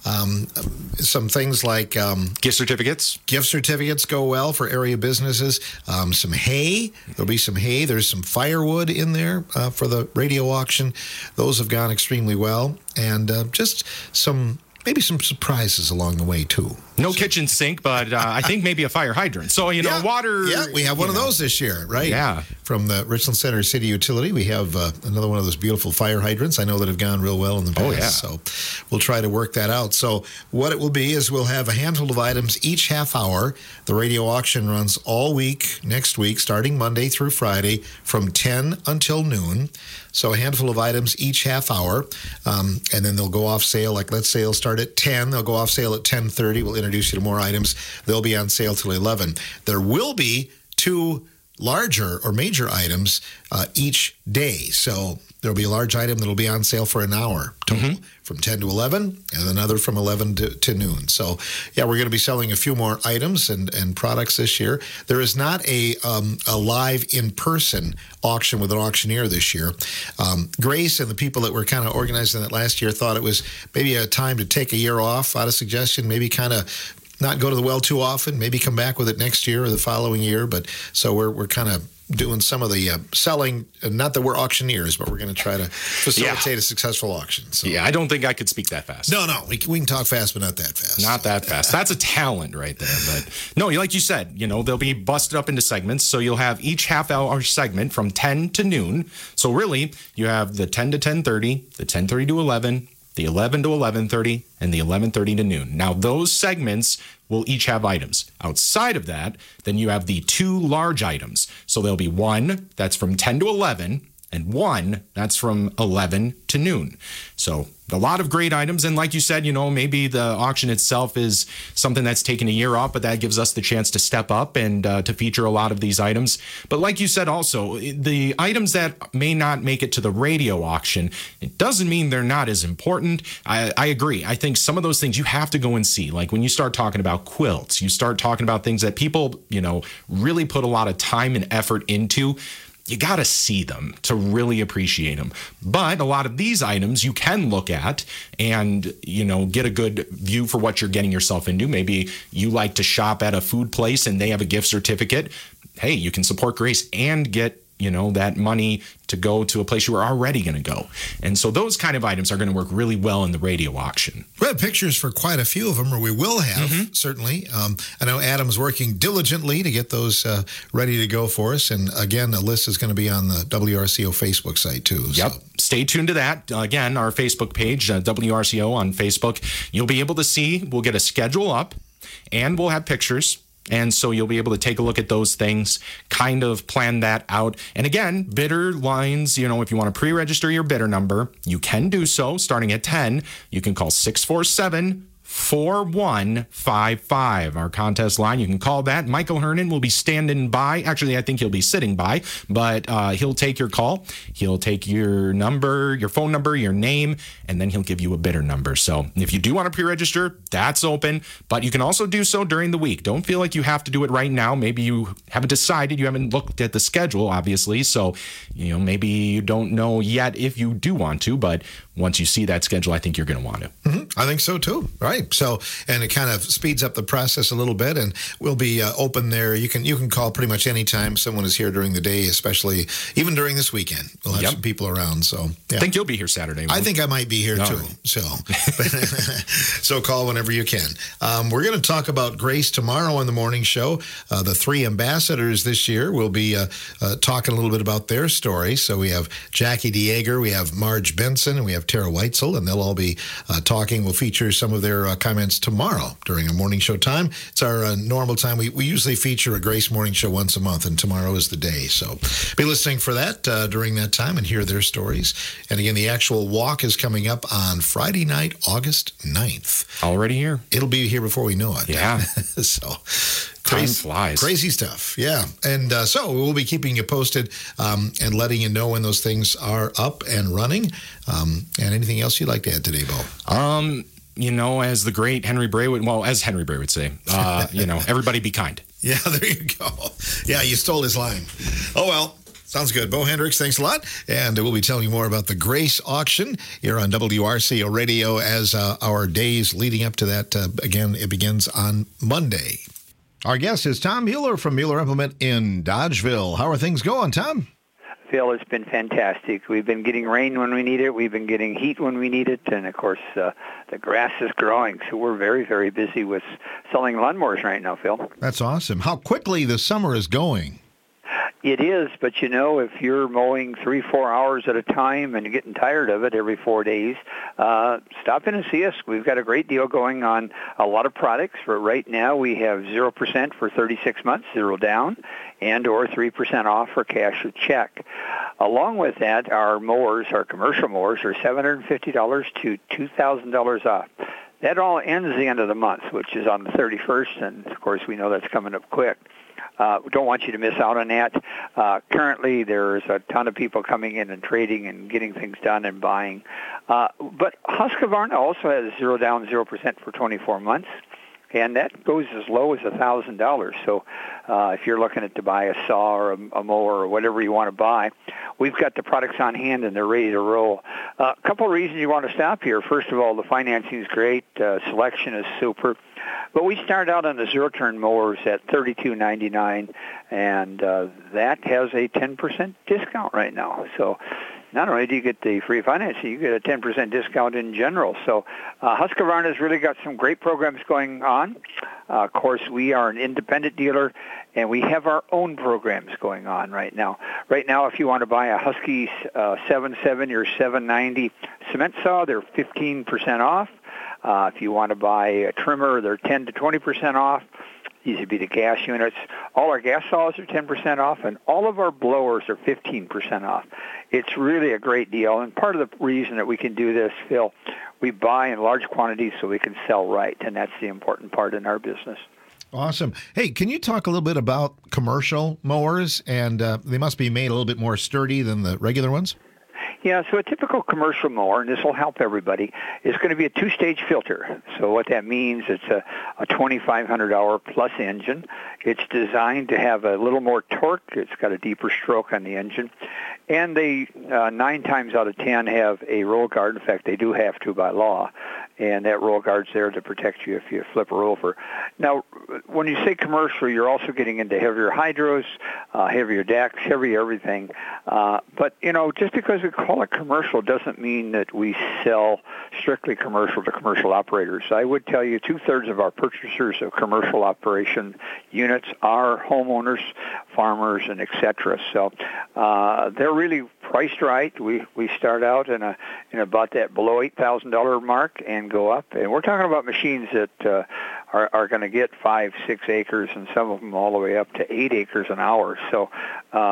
S1: Some things like
S16: gift certificates.
S1: Gift certificates go well for area businesses. Some hay. There'll be some hay. There's some firewood in there for the radio auction. Those have gone extremely well. And just maybe some surprises along the way, too.
S16: No kitchen sink, but I think maybe a fire hydrant. So, water.
S1: Yeah, we have one of those this year, right?
S16: Yeah.
S1: From the Richland Center City Utility, we have another one of those beautiful fire hydrants. I know that have gone real well in the past.
S16: Oh, yeah.
S1: So we'll try to work that out. So what it will be is we'll have a handful of items each half hour. The radio auction runs all week next week, starting Monday through Friday from 10 until noon. So a handful of items each half hour, and then they'll go off sale. Like, let's say they'll start at 10. They'll go off sale at 10:30. We'll introduce you to more items. They'll be on sale till 11. There will be 2 larger or major items each day. So there'll be a large item that'll be on sale for an hour total, from 10 to 11, and another from 11 to noon. So, we're going to be selling a few more items and products this year. There is not a live in-person auction with an auctioneer this year. Grace and the people that were kind of organizing that last year thought it was maybe a time to take a year off. Out of suggestion, maybe kind of not go to the well too often, maybe come back with it next year or the following year. But so we're kind of doing some of the selling. Not that we're auctioneers, but we're going to try to facilitate a successful auction. So.
S16: Yeah, I don't think I could speak that fast.
S1: No, we can talk fast, but not that fast.
S16: Not that fast. That's a talent right there. But no, like you said, they'll be busted up into segments. So you'll have each half-hour segment from 10 to noon. So really, you have the 10 to 10:30, the 10:30 to 11, the 11 to 11:30, and the 11:30 to noon. Now, those segments will each have items. Outside of that, then you have the 2 large items. So there'll be one that's from 10 to 11, and one that's from 11 to noon. So a lot of great items. And like you said, maybe the auction itself is something that's taken a year off, but that gives us the chance to step up and to feature a lot of these items. But like you said, also, the items that may not make it to the radio auction, it doesn't mean they're not as important. I agree. I think some of those things you have to go and see. Like when you start talking about quilts, you start talking about things that people, really put a lot of time and effort into. You got to see them to really appreciate them. But a lot of these items you can look at and, get a good view for what you're getting yourself into. Maybe you like to shop at a food place and they have a gift certificate. Hey, you can support Grace and get, that money to go to a place you were already going to go. And so those kind of items are going to work really well in the radio auction.
S1: We have pictures for quite a few of them, or we will have, certainly. I know Adam's working diligently to get those ready to go for us. And again, the list is going to be on the WRCO Facebook site, too.
S16: Yep. So. Stay tuned to that. Again, our Facebook page, WRCO on Facebook. You'll be able to see, we'll get a schedule up, and we'll have pictures. And so you'll be able to take a look at those things, kind of plan that out. And again, bidder lines, if you want to pre-register your bidder number, you can do so starting at 10. You can call 647 4155. Our contest line, you can call that. Michael Hernan will be standing by. Actually, I think he'll be sitting by, but he'll take your call. He'll take your number, your phone number, your name, and then he'll give you a bidder number. So if you do want to pre-register, that's open, but you can also do so during the week. Don't feel like you have to do it right now. Maybe you haven't decided, you haven't looked at the schedule, obviously. So, maybe you don't know yet if you do want to, but once you see that schedule, I think you're going to want to.
S1: Mm-hmm. I think so too. Right. So, and it kind of speeds up the process a little bit, and we'll be open there. You can call pretty much any time someone is here during the day, especially even during this weekend. We'll have some people around. So,
S16: I think you'll be here Saturday.
S1: I think I might be here too.
S16: Right.
S1: So, so call whenever you can. We're going to talk about Grace tomorrow on the morning show. The 3 ambassadors this year will be talking a little bit about their story. So we have Jackie Dieger, we have Marge Benson, and we have Tara Weitzel, and they'll all be talking. We'll feature some of their comments tomorrow during our morning show time. It's our normal time. We usually feature a Grace morning show once a month, and tomorrow is the day. So be listening for that during that time and hear their stories. And again, the actual walk is coming up on Friday night, August 9th.
S16: Already here.
S1: It'll be here before we know it.
S16: Yeah.
S1: So
S16: time flies.
S1: Crazy stuff. Yeah. And so we'll be keeping you posted and letting you know when those things are up and running. And anything else you'd like to add today, Bo?
S16: As the great Henry Bray as Henry Bray would say, everybody be kind.
S1: Yeah, there you go. Yeah, you stole his line. Oh, well. Sounds good. Bo Hendricks, thanks a lot. And we'll be telling you more about the Grace auction here on WRCO Radio as our days leading up to that. Again, it begins on Monday. Our guest is Tom Mueller from Mueller Implement in Dodgeville. How are things going, Tom?
S17: Phil, it's been fantastic. We've been getting rain when we need it. We've been getting heat when we need it. And, of course, the grass is growing. So we're very, very busy with selling lawnmowers right now, Phil.
S1: That's awesome. How quickly the summer is going.
S17: It is, but if you're mowing 3-4 hours at a time and you're getting tired of it every 4 days, stop in and see us. We've got a great deal going on a lot of products. For right now, we have 0% for 36 months, 0 down, and or 3% off for cash or check. Along with that, our mowers, our commercial mowers, are $750 to $2,000 off. That all ends the end of the month, which is on the 31st, and of course we know that's coming up quick. We don't want you to miss out on that. Currently, there's a ton of people coming in and trading and getting things done and buying. But Husqvarna also has 0 down, 0% for 24 months. And that goes as low as $1,000. So if you're looking to buy a saw or a mower or whatever you want to buy, we've got the products on hand and they're ready to roll. A couple of reasons you want to stop here. First of all, the financing is great. Selection is super. But we start out on the zero-turn mowers at $32.99, and that has a 10% discount right now. So not only do you get the free financing, you get a 10% discount in general. So Husqvarna has really got some great programs going on. Of course, we are an independent dealer, and we have our own programs going on right now. Right now, if you want to buy a Husky 770 or 790 cement saw, they're 15% off. If you want to buy a trimmer, they're 10 to 20% off. These would be the gas units. All our gas saws are 10% off, and all of our blowers are 15% off. It's really a great deal, and part of the reason that we can do this, Phil, we buy in large quantities so we can sell right, and that's the important part in our business.
S1: Awesome. Hey, can you talk a little bit about commercial mowers? And they must be made a little bit more sturdy than the regular ones?
S17: Yeah, so a typical commercial mower, and this will help everybody, is going to be a 2-stage filter. So what that means, it's a $2,500 plus engine. It's designed to have a little more torque. It's got a deeper stroke on the engine. And they, 9 times out of 10, have a roll guard. In fact, they do have to by law. And that roll guard's there to protect you if you flip her over. Now, when you say commercial, you're also getting into heavier hydros, heavier decks, heavier everything. But, just because we call it commercial doesn't mean that we sell strictly commercial to commercial operators. I would tell you 2/3 of our purchasers of commercial operation units are homeowners, farmers, and et cetera. So they're really priced right. We start out in about that below $8,000 mark and go up. And we're talking about machines that are going to get 5-6 acres, and some of them all the way up to 8 acres an hour. So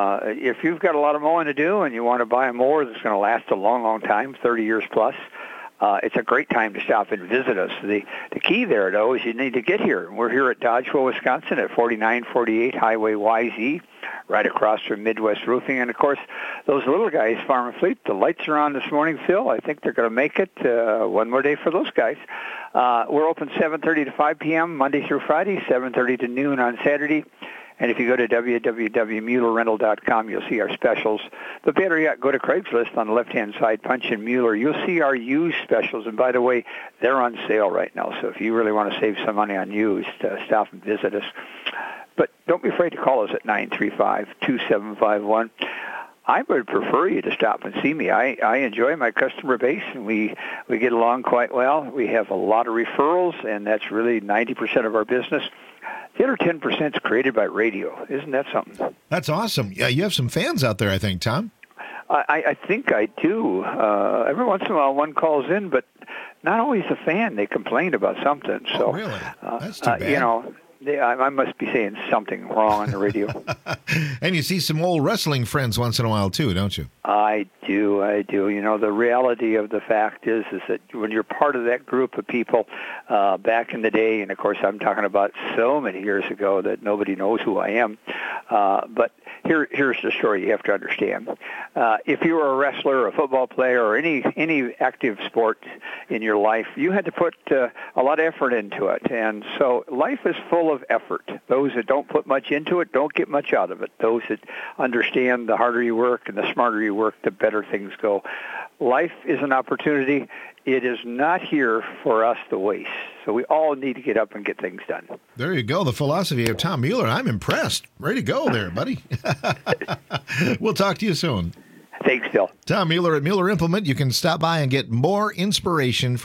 S17: if you've got a lot of mowing to do and you want to buy a mower that's going to last a long, long time, 30 years plus, it's a great time to stop and visit us. The key there, though, is you need to get here. We're here at Dodgeville, Wisconsin at 4948 Highway YZ, right across from Midwest Roofing. And, of course, those little guys, Farm and Fleet, the lights are on this morning, Phil. I think they're going to make it one more day for those guys. We're open 7:30 to 5 p.m. Monday through Friday, 7:30 to noon on Saturday. And if you go to www.muellerrental.com, you'll see our specials. But better yet, go to Craigslist on the left-hand side, punch in Mueller. You'll see our used specials. And by the way, they're on sale right now. So if you really want to save some money on used, stop and visit us. But don't be afraid to call us at 935-2751. I would prefer you to stop and see me. I enjoy my customer base, and we get along quite well. We have a lot of referrals, and that's really 90% of our business. The other 10% is created by radio. Isn't that something?
S1: That's awesome. Yeah, you have some fans out there, I think, Tom.
S17: I think I do. Every once in a while, one calls in, but not always a fan. They complain about something. So,
S1: really? That's too bad.
S17: I must be saying something wrong on the radio.
S1: And you see some old wrestling friends once in a while, too, don't you?
S17: I do. The reality of the fact is that when you're part of that group of people back in the day, and, of course, I'm talking about so many years ago that nobody knows who I am, but here's the story you have to understand. If you were a wrestler or a football player or any active sport in your life, you had to put a lot of effort into it. And so life is full of effort. Those that don't put much into it don't get much out of it. Those that understand the harder you work and the smarter you work, the better things go. Life is an opportunity. It is not here for us to waste. So we all need to get up and get things done.
S1: There you go. The philosophy of Tom Mueller. I'm impressed. Ready to go there, buddy. We'll talk to you soon.
S17: Thanks, Bill.
S1: Tom Mueller at Mueller Implement. You can stop by and get more inspiration from